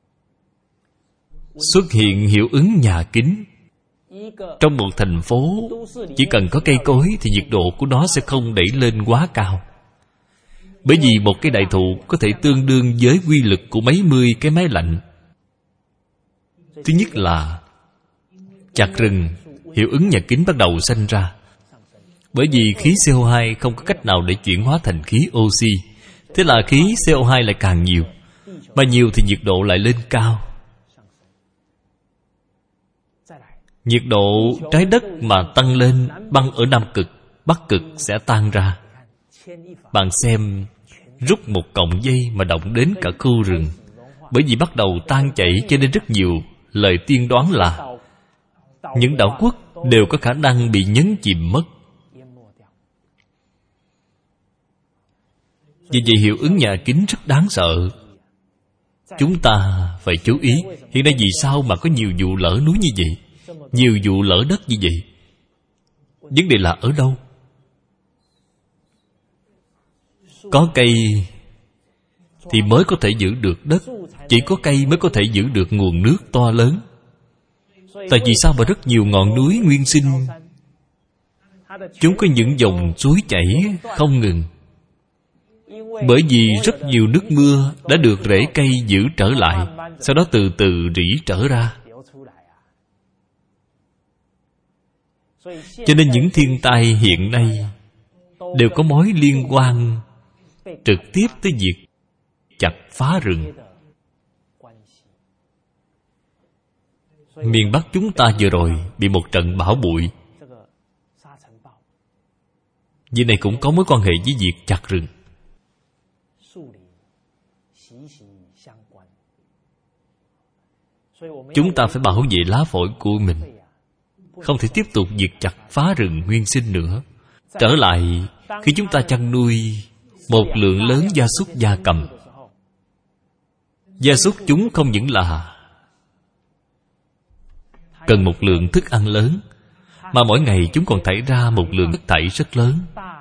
Xuất hiện hiệu ứng nhà kính. Trong một thành phố, chỉ cần có cây cối thì nhiệt độ của nó sẽ không đẩy lên quá cao. Bởi vì một cái đại thụ có thể tương đương với quy lực của mấy mươi cái máy lạnh. Thứ nhất là chặt rừng, hiệu ứng nhà kính bắt đầu sinh ra. Bởi vì khí xê o hai không có cách nào để chuyển hóa thành khí oxy. Thế là khí xê o hai lại càng nhiều. Mà nhiều thì nhiệt độ lại lên cao. Nhiệt độ trái đất mà tăng lên, băng ở Nam Cực, Bắc Cực sẽ tan ra. Bạn xem, rút một cọng dây mà động đến cả khu rừng. Bởi vì bắt đầu tan chảy, cho nên rất nhiều lời tiên đoán là những đảo quốc đều có khả năng bị nhấn chìm mất. Vì vậy hiệu ứng nhà kính rất đáng sợ. Chúng ta phải chú ý. Hiện nay vì sao mà có nhiều vụ lở núi như vậy, nhiều vụ lở đất như vậy? Vấn đề là ở đâu? Có cây thì mới có thể giữ được đất. Chỉ có cây mới có thể giữ được nguồn nước to lớn. Tại vì sao mà rất nhiều ngọn núi nguyên sinh, chúng có những dòng suối chảy không ngừng? Bởi vì rất nhiều nước mưa đã được rễ cây giữ trở lại, sau đó từ từ rỉ trở ra. Cho nên những thiên tai hiện nay đều có mối liên quan trực tiếp tới việc chặt phá rừng. Miền Bắc chúng ta vừa rồi bị một trận bão bụi. Việc này cũng có mối quan hệ với việc chặt rừng. Chúng ta phải bảo vệ lá phổi của mình, không thể tiếp tục việc chặt phá rừng nguyên sinh nữa. Trở lại, khi chúng ta chăn nuôi một lượng lớn gia súc gia cầm, gia súc chúng không những là cần một lượng thức ăn lớn, mà mỗi ngày chúng còn thải ra một lượng chất thải rất lớn.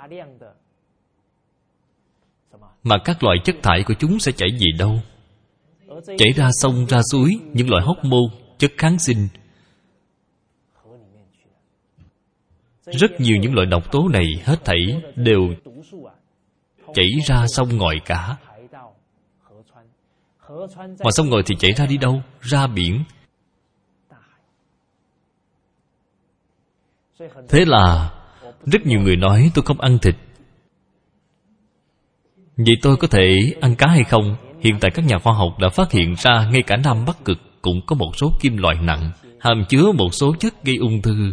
Mà các loại chất thải của chúng sẽ chảy về đâu? Chảy ra sông, ra suối, những loại hóc môn, chất kháng sinh. Rất nhiều những loại độc tố này hết thảy đều chảy ra sông ngòi cả. Mà sông ngòi thì chảy ra đi đâu? Ra biển. Thế là rất nhiều người nói tôi không ăn thịt. Vậy tôi có thể ăn cá hay không? Hiện tại các nhà khoa học đã phát hiện ra ngay cả Nam Bắc Cực cũng có một số kim loại nặng, hàm chứa một số chất gây ung thư.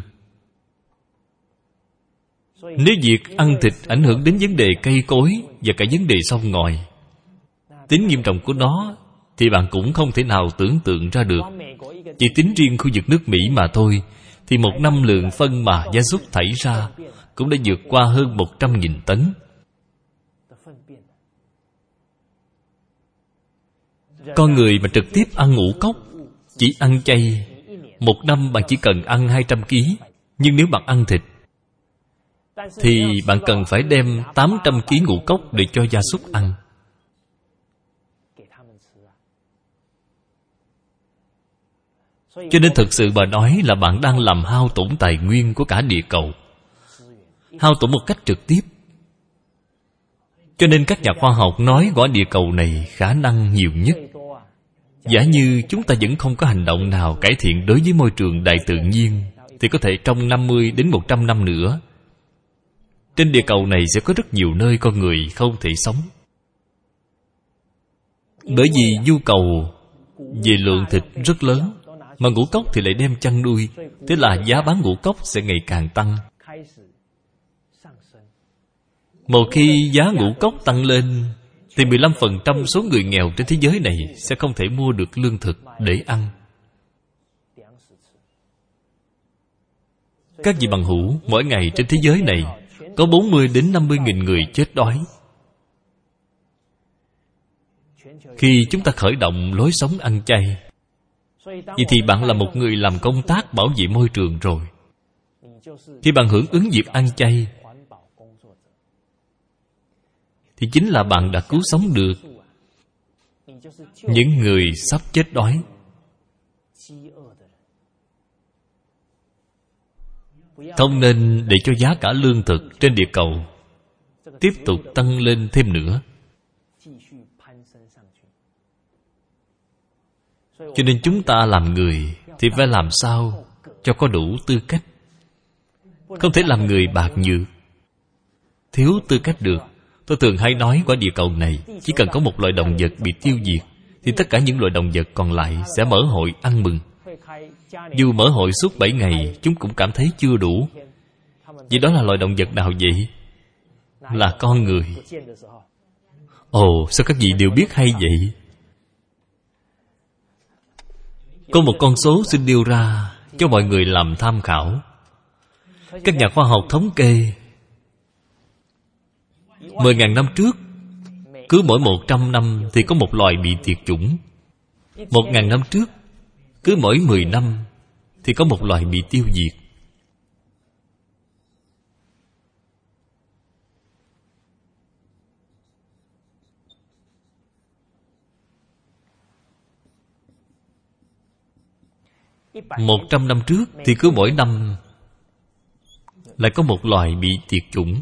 Nếu việc ăn thịt ảnh hưởng đến vấn đề cây cối và cả vấn đề sông ngòi, tính nghiêm trọng của nó thì bạn cũng không thể nào tưởng tượng ra được. Chỉ tính riêng khu vực nước Mỹ mà thôi, thì một năm lượng phân mà gia súc thải ra cũng đã vượt qua hơn một trăm nghìn tấn. Con người mà trực tiếp ăn ngũ cốc, chỉ ăn chay, một năm bạn chỉ cần ăn hai trăm ki lô gam. Nhưng nếu bạn ăn thịt thì bạn cần phải đem tám trăm ki lô gam ngũ cốc để cho gia súc ăn. Cho nên thực sự bà nói là bạn đang làm hao tổn tài nguyên của cả địa cầu, hao tổn một cách trực tiếp. Cho nên các nhà khoa học nói quả địa cầu này khả năng nhiều nhất. Giả như chúng ta vẫn không có hành động nào cải thiện đối với môi trường đại tự nhiên, thì có thể trong năm mươi đến một trăm năm nữa, trên địa cầu này sẽ có rất nhiều nơi con người không thể sống. Bởi vì nhu cầu về lượng thịt rất lớn, mà ngũ cốc thì lại đem chăn nuôi, thế là giá bán ngũ cốc sẽ ngày càng tăng. Một khi giá ngũ cốc tăng lên, thì mười lăm phần trăm số người nghèo trên thế giới này sẽ không thể mua được lương thực để ăn. Các vị bằng hữu, mỗi ngày trên thế giới này có bốn mươi đến năm mươi nghìn người chết đói. Khi chúng ta khởi động lối sống ăn chay, vậy thì bạn là một người làm công tác bảo vệ môi trường rồi. Khi bạn hưởng ứng việc ăn chay, thì chính là bạn đã cứu sống được những người sắp chết đói. Không nên để cho giá cả lương thực trên địa cầu tiếp tục tăng lên thêm nữa. Cho nên chúng ta làm người thì phải làm sao cho có đủ tư cách. Không thể làm người bạc nhược, thiếu tư cách được. Tôi thường hay nói quả địa cầu này chỉ cần có một loại động vật bị tiêu diệt, thì tất cả những loài động vật còn lại sẽ mở hội ăn mừng. Dù mở hội suốt bảy ngày, chúng cũng cảm thấy chưa đủ. Vậy đó là loài động vật nào vậy? Là con người. Ồ, sao các vị đều biết hay vậy? Có một con số xin đưa ra cho mọi người làm tham khảo. Các nhà khoa học thống kê, Mười ngàn năm trước, cứ mỗi một trăm năm thì có một loài bị tuyệt chủng. Một ngàn năm trước, cứ mỗi mười năm thì có một loài bị tiêu diệt. Một trăm năm trước thì cứ mỗi năm lại có một loài bị tuyệt chủng.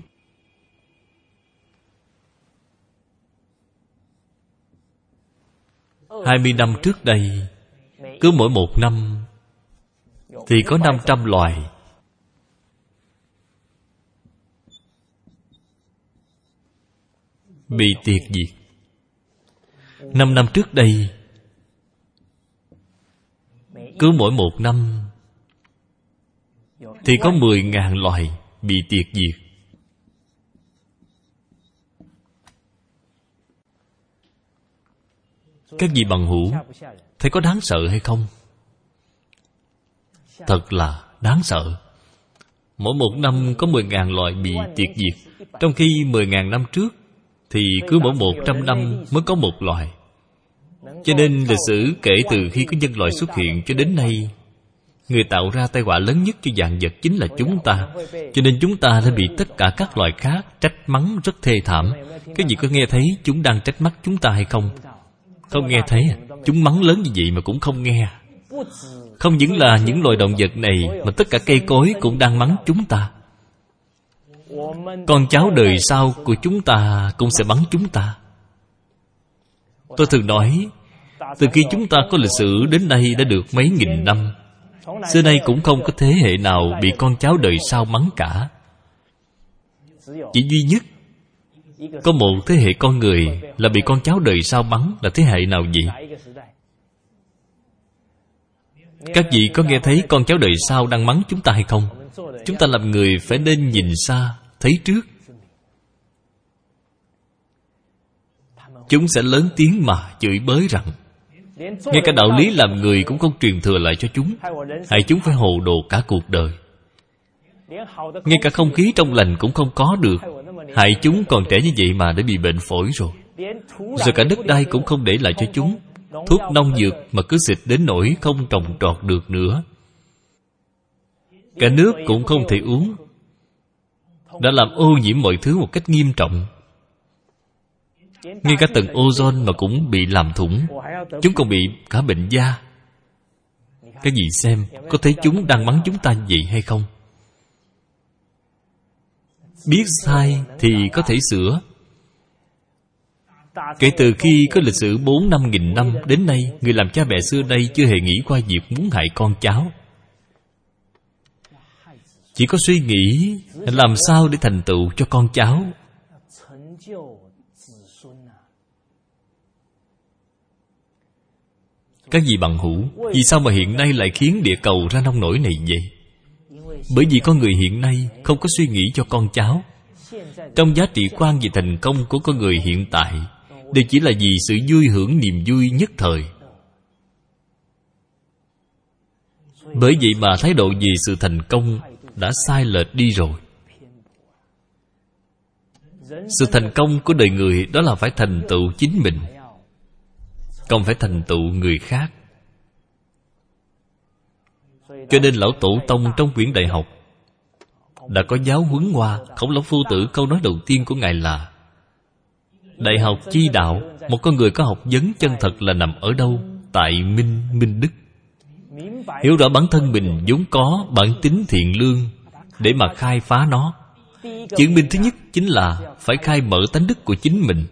Hai mươi năm trước đây, cứ mỗi một năm thì có năm trăm loài. Bị tuyệt diệt. Năm năm trước đây, cứ mỗi một năm thì có mười ngàn loài bị tuyệt diệt. Các vị bằng hữu, thấy có đáng sợ hay không? Thật là đáng sợ. Mỗi một năm có mười ngàn loài bị tuyệt diệt, trong khi mười ngàn năm trước thì cứ mỗi một trăm năm mới có một loài. Cho nên lịch sử kể từ khi có nhân loại xuất hiện cho đến nay, người tạo ra tai họa lớn nhất cho vạn vật chính là chúng ta. Cho nên chúng ta đã bị tất cả các loài khác trách mắng rất thê thảm. Các vị có nghe thấy chúng đang trách mắng chúng ta hay không? Không nghe thấy. Chúng mắng lớn như vậy mà cũng không nghe. Không những là những loài động vật này, mà tất cả cây cối cũng đang mắng chúng ta. Con cháu đời sau của chúng ta cũng sẽ mắng chúng ta. Tôi thường nói, từ khi chúng ta có lịch sử đến nay đã được mấy nghìn năm, xưa nay cũng không có thế hệ nào bị con cháu đời sau mắng cả. Chỉ duy nhất Có một thế hệ con người là bị con cháu đời sau bắn, là thế hệ nào vậy? Các vị có nghe thấy con cháu đời sau đang mắng chúng ta hay không? Chúng ta làm người phải nên nhìn xa, thấy trước. Chúng sẽ lớn tiếng mà chửi bới rằng ngay cả đạo lý làm người cũng không truyền thừa lại cho chúng, hại chúng phải hồ đồ cả cuộc đời. Ngay cả không khí trong lành cũng không có được, hại chúng còn trẻ như vậy mà đã bị bệnh phổi rồi. Rồi cả đất đai cũng không để lại cho chúng, thuốc nông dược mà cứ xịt đến nỗi không trồng trọt được nữa. Cả nước cũng không thể uống, đã làm ô nhiễm mọi thứ một cách nghiêm trọng. Ngay cả tầng ozone mà cũng bị làm thủng, chúng còn bị cả bệnh da. Cái gì xem, có thấy chúng đang mắng chúng ta vậy hay không? Biết sai thì có thể sửa. Kể từ khi có lịch sử bốn năm nghìn năm đến nay, người làm cha mẹ xưa đây chưa hề nghĩ qua việc muốn hại con cháu. Chỉ có suy nghĩ làm sao để thành tựu cho con cháu. Các vị bằng hữu, vì sao mà hiện nay lại khiến địa cầu ra nông nổi này vậy? Bởi vì con người hiện nay không có suy nghĩ cho con cháu. Trong giá trị quan về thành công của con người hiện tại đều chỉ là vì sự vui hưởng niềm vui nhất thời. Bởi vậy mà thái độ về sự thành công đã sai lệch đi rồi. Sự thành công của đời người đó là phải thành tựu chính mình, không phải thành tựu người khác. Cho nên Lão Tổ Tông trong quyển Đại học đã có giáo huấn qua. Khổng Lão Phu Tử câu nói đầu tiên của Ngài là: đại học chi đạo, một con người có học vấn chân thật là nằm ở đâu? Tại minh minh đức. Hiểu rõ bản thân mình vốn có bản tính thiện lương để mà khai phá nó. Chứng minh thứ nhất chính là phải khai mở tánh đức của chính mình.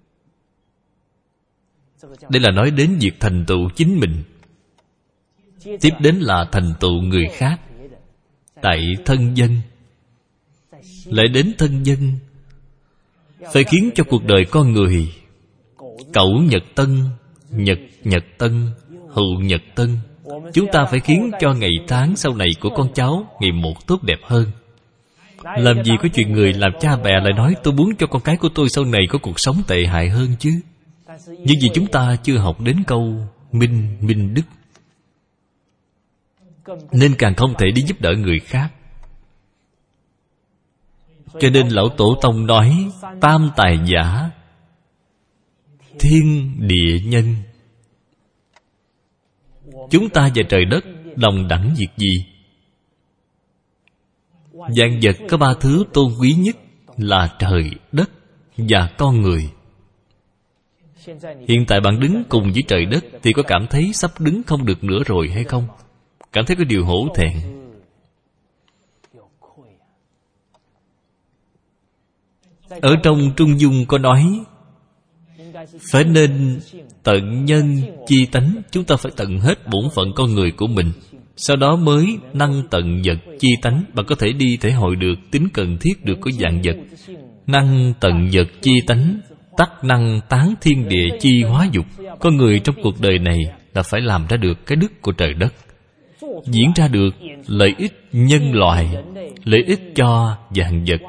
Đây là nói đến việc thành tựu chính mình. Tiếp đến là thành tựu người khác. Tại thân dân. Lại đến thân dân, phải khiến cho cuộc đời con người cẩu nhật tân, nhật nhật tân, hữu nhật tân. Chúng ta phải khiến cho ngày tháng sau này của con cháu ngày một tốt đẹp hơn. Làm gì có chuyện người làm cha mẹ lại nói tôi muốn cho con cái của tôi sau này có cuộc sống tệ hại hơn chứ. Nhưng vì chúng ta chưa học đến câu minh minh đức, nên càng không thể đi giúp đỡ người khác. Cho nên Lão Tổ Tông nói tam tài giả, thiên địa nhân. Chúng ta và trời đất đồng đẳng việc gì? Vạn vật có ba thứ tôn quý nhất là trời, đất và con người. Hiện tại bạn đứng cùng với trời đất thì có cảm thấy sắp đứng không được nữa rồi hay không? Cảm thấy có điều hổ thẹn. Ở trong Trung Dung có nói phải nên tận nhân chi tánh. Chúng ta phải tận hết bổn phận con người của mình, sau đó mới năng tận vật chi tánh. Bạn có thể đi thể hội được tính cần thiết được của vạn vật. Năng tận vật chi tánh, tắc năng tán thiên địa chi hóa dục. Con người trong cuộc đời này là phải làm ra được cái đức của trời đất, diễn ra được lợi ích nhân loại, lợi ích cho vạn vật.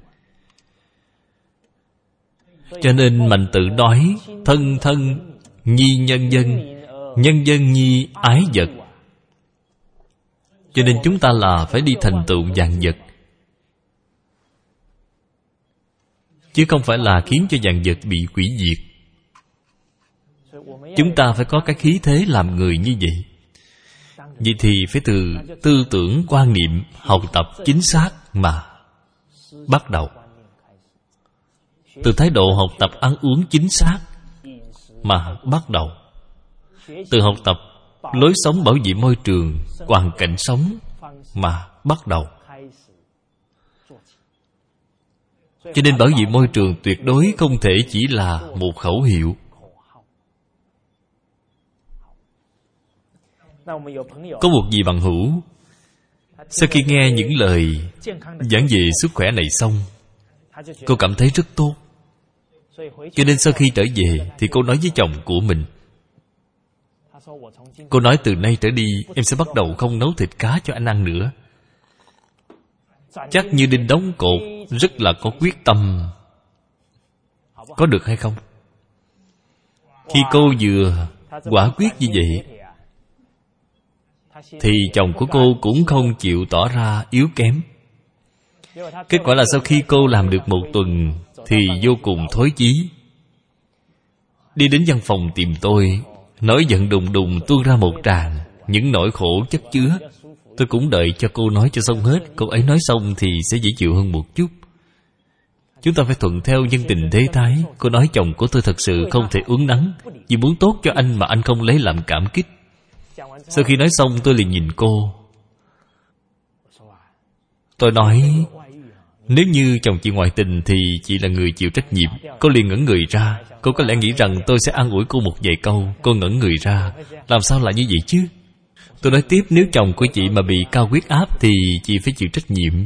Cho nên Mạnh Tự nói thân thân nhi nhân dân, nhân dân nhi ái vật. Cho nên chúng ta là phải đi thành tựu vạn vật, chứ không phải là khiến cho vạn vật bị hủy diệt. Chúng ta phải có cái khí thế làm người như vậy. Vậy thì phải từ tư tưởng quan niệm học tập chính xác mà bắt đầu. Từ thái độ học tập ăn uống chính xác mà bắt đầu. Từ học tập lối sống bảo vệ môi trường, hoàn cảnh sống mà bắt đầu. Cho nên bảo vệ môi trường tuyệt đối không thể chỉ là một khẩu hiệu. Có một vị bằng hữu, sau khi nghe những lời giảng về sức khỏe này xong, cô cảm thấy rất tốt. Cho nên sau khi trở về thì cô nói với chồng của mình, cô nói từ nay trở đi em sẽ bắt đầu không nấu thịt cá cho anh ăn nữa. Chắc như đinh đóng cột, rất là có quyết tâm. Có được hay không? Khi cô vừa quả quyết như vậy thì chồng của cô cũng không chịu tỏ ra yếu kém. Kết quả là sau khi cô làm được một tuần thì vô cùng thối chí, đi đến văn phòng tìm tôi, nói giận đùng đùng tuôn ra một tràng những nỗi khổ chất chứa. Tôi cũng đợi cho cô nói cho xong hết. Cô ấy nói xong thì sẽ dễ chịu hơn một chút. Chúng ta phải thuận theo nhân tình thế thái. Cô nói chồng của tôi thật sự không thể uốn nắn, vì muốn tốt cho anh mà anh không lấy làm cảm kích. Sau khi nói xong tôi liền nhìn cô. Tôi nói, nếu như chồng chị ngoại tình thì chị là người chịu trách nhiệm. Cô liền ngẩn người ra. Cô có lẽ nghĩ rằng tôi sẽ an ủi cô một vài câu. Cô ngẩn người ra. Làm sao lại như vậy chứ? Tôi nói tiếp, nếu chồng của chị mà bị cao huyết áp thì chị phải chịu trách nhiệm.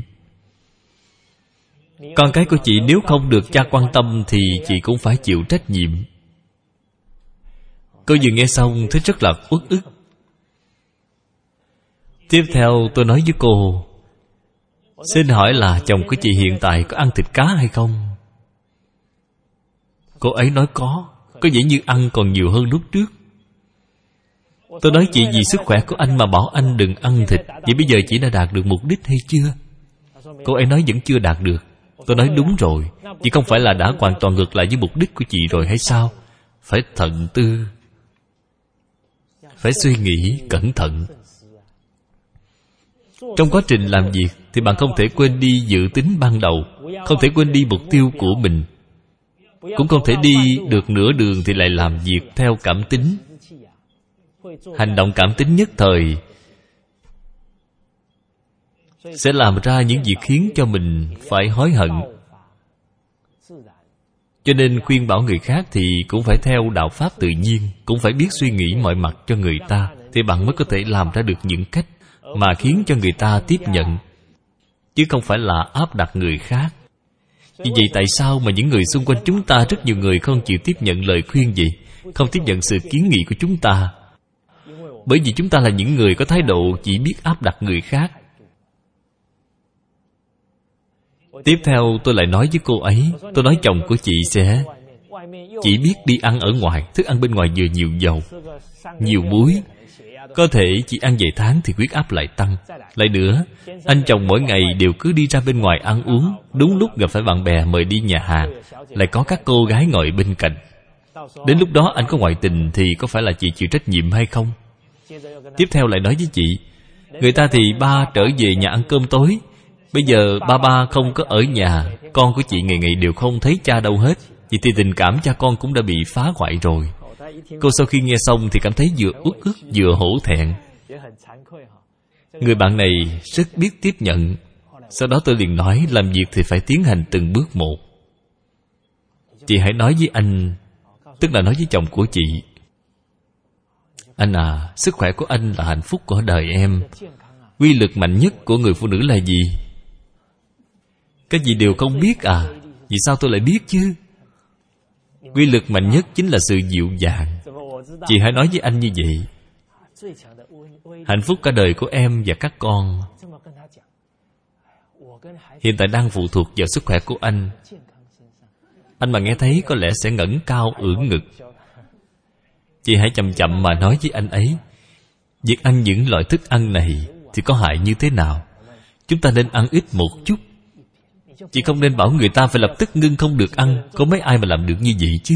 Con cái của chị nếu không được cha quan tâm thì chị cũng phải chịu trách nhiệm. Cô vừa nghe xong thấy rất là uất ức. Tiếp theo tôi nói với cô, xin hỏi là chồng của chị hiện tại có ăn thịt cá hay không? Cô ấy nói có. Có vẻ như ăn còn nhiều hơn lúc trước. Tôi nói chị vì sức khỏe của anh mà bảo anh đừng ăn thịt. Vậy bây giờ chị đã đạt được mục đích hay chưa? Cô ấy nói vẫn chưa đạt được. Tôi nói đúng rồi. Chị không phải là đã hoàn toàn ngược lại với mục đích của chị rồi hay sao? Phải thận tư, phải suy nghĩ cẩn thận. Trong quá trình làm việc thì bạn không thể quên đi dự tính ban đầu, không thể quên đi mục tiêu của mình, cũng không thể đi được nửa đường thì lại làm việc theo cảm tính. Hành động cảm tính nhất thời sẽ làm ra những việc khiến cho mình phải hối hận. Cho nên khuyên bảo người khác thì cũng phải theo đạo pháp tự nhiên, cũng phải biết suy nghĩ mọi mặt cho người ta, thì bạn mới có thể làm ra được những cách mà khiến cho người ta tiếp nhận, chứ không phải là áp đặt người khác. Vì vậy tại sao mà những người xung quanh chúng ta, rất nhiều người không chịu tiếp nhận lời khuyên gì, không tiếp nhận sự kiến nghị của chúng ta? Bởi vì chúng ta là những người có thái độ chỉ biết áp đặt người khác. Tiếp theo tôi lại nói với cô ấy, tôi nói chồng của chị sẽ chỉ biết đi ăn ở ngoài, thức ăn bên ngoài vừa nhiều dầu, nhiều muối, có thể chỉ ăn vài tháng thì huyết áp lại tăng. Lại nữa, anh chồng mỗi ngày đều cứ đi ra bên ngoài ăn uống, đúng lúc gặp phải bạn bè mời đi nhà hàng, lại có các cô gái ngồi bên cạnh. Đến lúc đó anh có ngoại tình thì có phải là chị chịu trách nhiệm hay không? Tiếp theo lại nói với chị, người ta thì ba trở về nhà ăn cơm tối, bây giờ ba ba không có ở nhà, con của chị ngày ngày đều không thấy cha đâu hết. Vậy thì tình cảm cha con cũng đã bị phá hoại rồi. Cô sau khi nghe xong thì cảm thấy vừa uất ức vừa hổ thẹn. Người bạn này rất biết tiếp nhận. Sau đó tôi liền nói, làm việc thì phải tiến hành từng bước một. Chị hãy nói với anh, tức là nói với chồng của chị, anh à, sức khỏe của anh là hạnh phúc của đời em. Quy lực mạnh nhất của người phụ nữ là gì? Cái gì đều không biết à? Vì sao tôi lại biết chứ? Quy lực mạnh nhất chính là sự dịu dàng. Chị hãy nói với anh như vậy. Hạnh phúc cả đời của em và các con hiện tại đang phụ thuộc vào sức khỏe của anh. Anh mà nghe thấy có lẽ sẽ ngẩng cao ưỡn ngực. Chị hãy chậm chậm mà nói với anh ấy, việc ăn những loại thức ăn này thì có hại như thế nào. Chúng ta nên ăn ít một chút. Chị không nên bảo người ta phải lập tức ngưng không được ăn. Có mấy ai mà làm được như vậy chứ?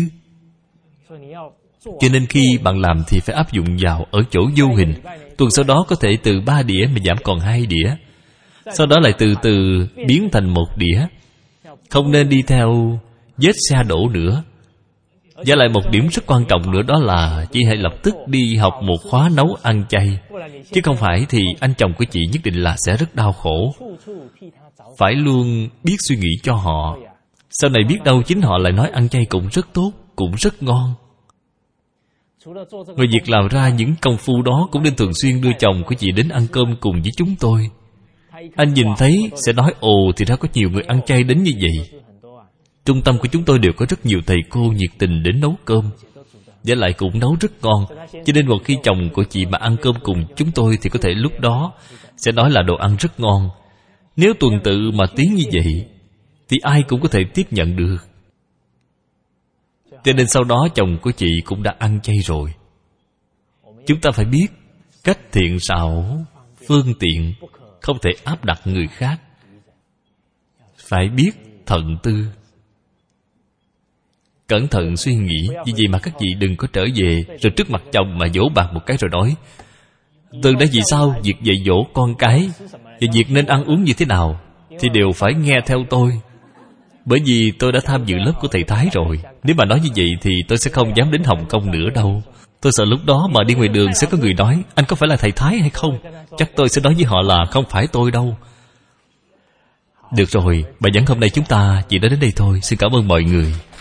Cho nên khi bạn làm thì phải áp dụng vào ở chỗ vô hình. Tuần sau đó có thể từ ba đĩa mà giảm còn hai đĩa, sau đó lại từ từ biến thành một đĩa. Không nên đi theo vết xe đổ nữa. Và lại một điểm rất quan trọng nữa, đó là chị hãy lập tức đi học một khóa nấu ăn chay. Chứ không phải thì anh chồng của chị nhất định là sẽ rất đau khổ. Phải luôn biết suy nghĩ cho họ. Sau này biết đâu chính họ lại nói ăn chay cũng rất tốt, cũng rất ngon. Ngoài việc làm ra những công phu đó, cũng nên thường xuyên đưa chồng của chị đến ăn cơm cùng với chúng tôi. Anh nhìn thấy sẽ nói, ồ thì ra có nhiều người ăn chay đến như vậy. Trung tâm của chúng tôi đều có rất nhiều thầy cô nhiệt tình đến nấu cơm, và lại cũng nấu rất ngon. Cho nên một khi chồng của chị mà ăn cơm cùng chúng tôi thì có thể lúc đó sẽ nói là đồ ăn rất ngon. Nếu tuần tự mà tiếng như vậy thì ai cũng có thể tiếp nhận được. Cho nên sau đó chồng của chị cũng đã ăn chay rồi. Chúng ta phải biết cách thiện xảo, phương tiện không thể áp đặt người khác. Phải biết thận tư, cẩn thận suy nghĩ. Vì vậy mà các vị đừng có trở về rồi trước mặt chồng mà vỗ bàn một cái rồi nói: từ đây vì sao việc dạy dỗ con cái và việc nên ăn uống như thế nào thì đều phải nghe theo tôi, bởi vì tôi đã tham dự lớp của thầy Thái rồi. Nếu mà nói như vậy thì tôi sẽ không dám đến Hồng Kông nữa đâu. Tôi sợ lúc đó mà đi ngoài đường sẽ có người nói: anh có phải là thầy Thái hay không? Chắc tôi sẽ nói với họ là không phải tôi đâu. Được rồi, bài giảng hôm nay chúng ta chỉ nói đến đây thôi. Xin cảm ơn mọi người.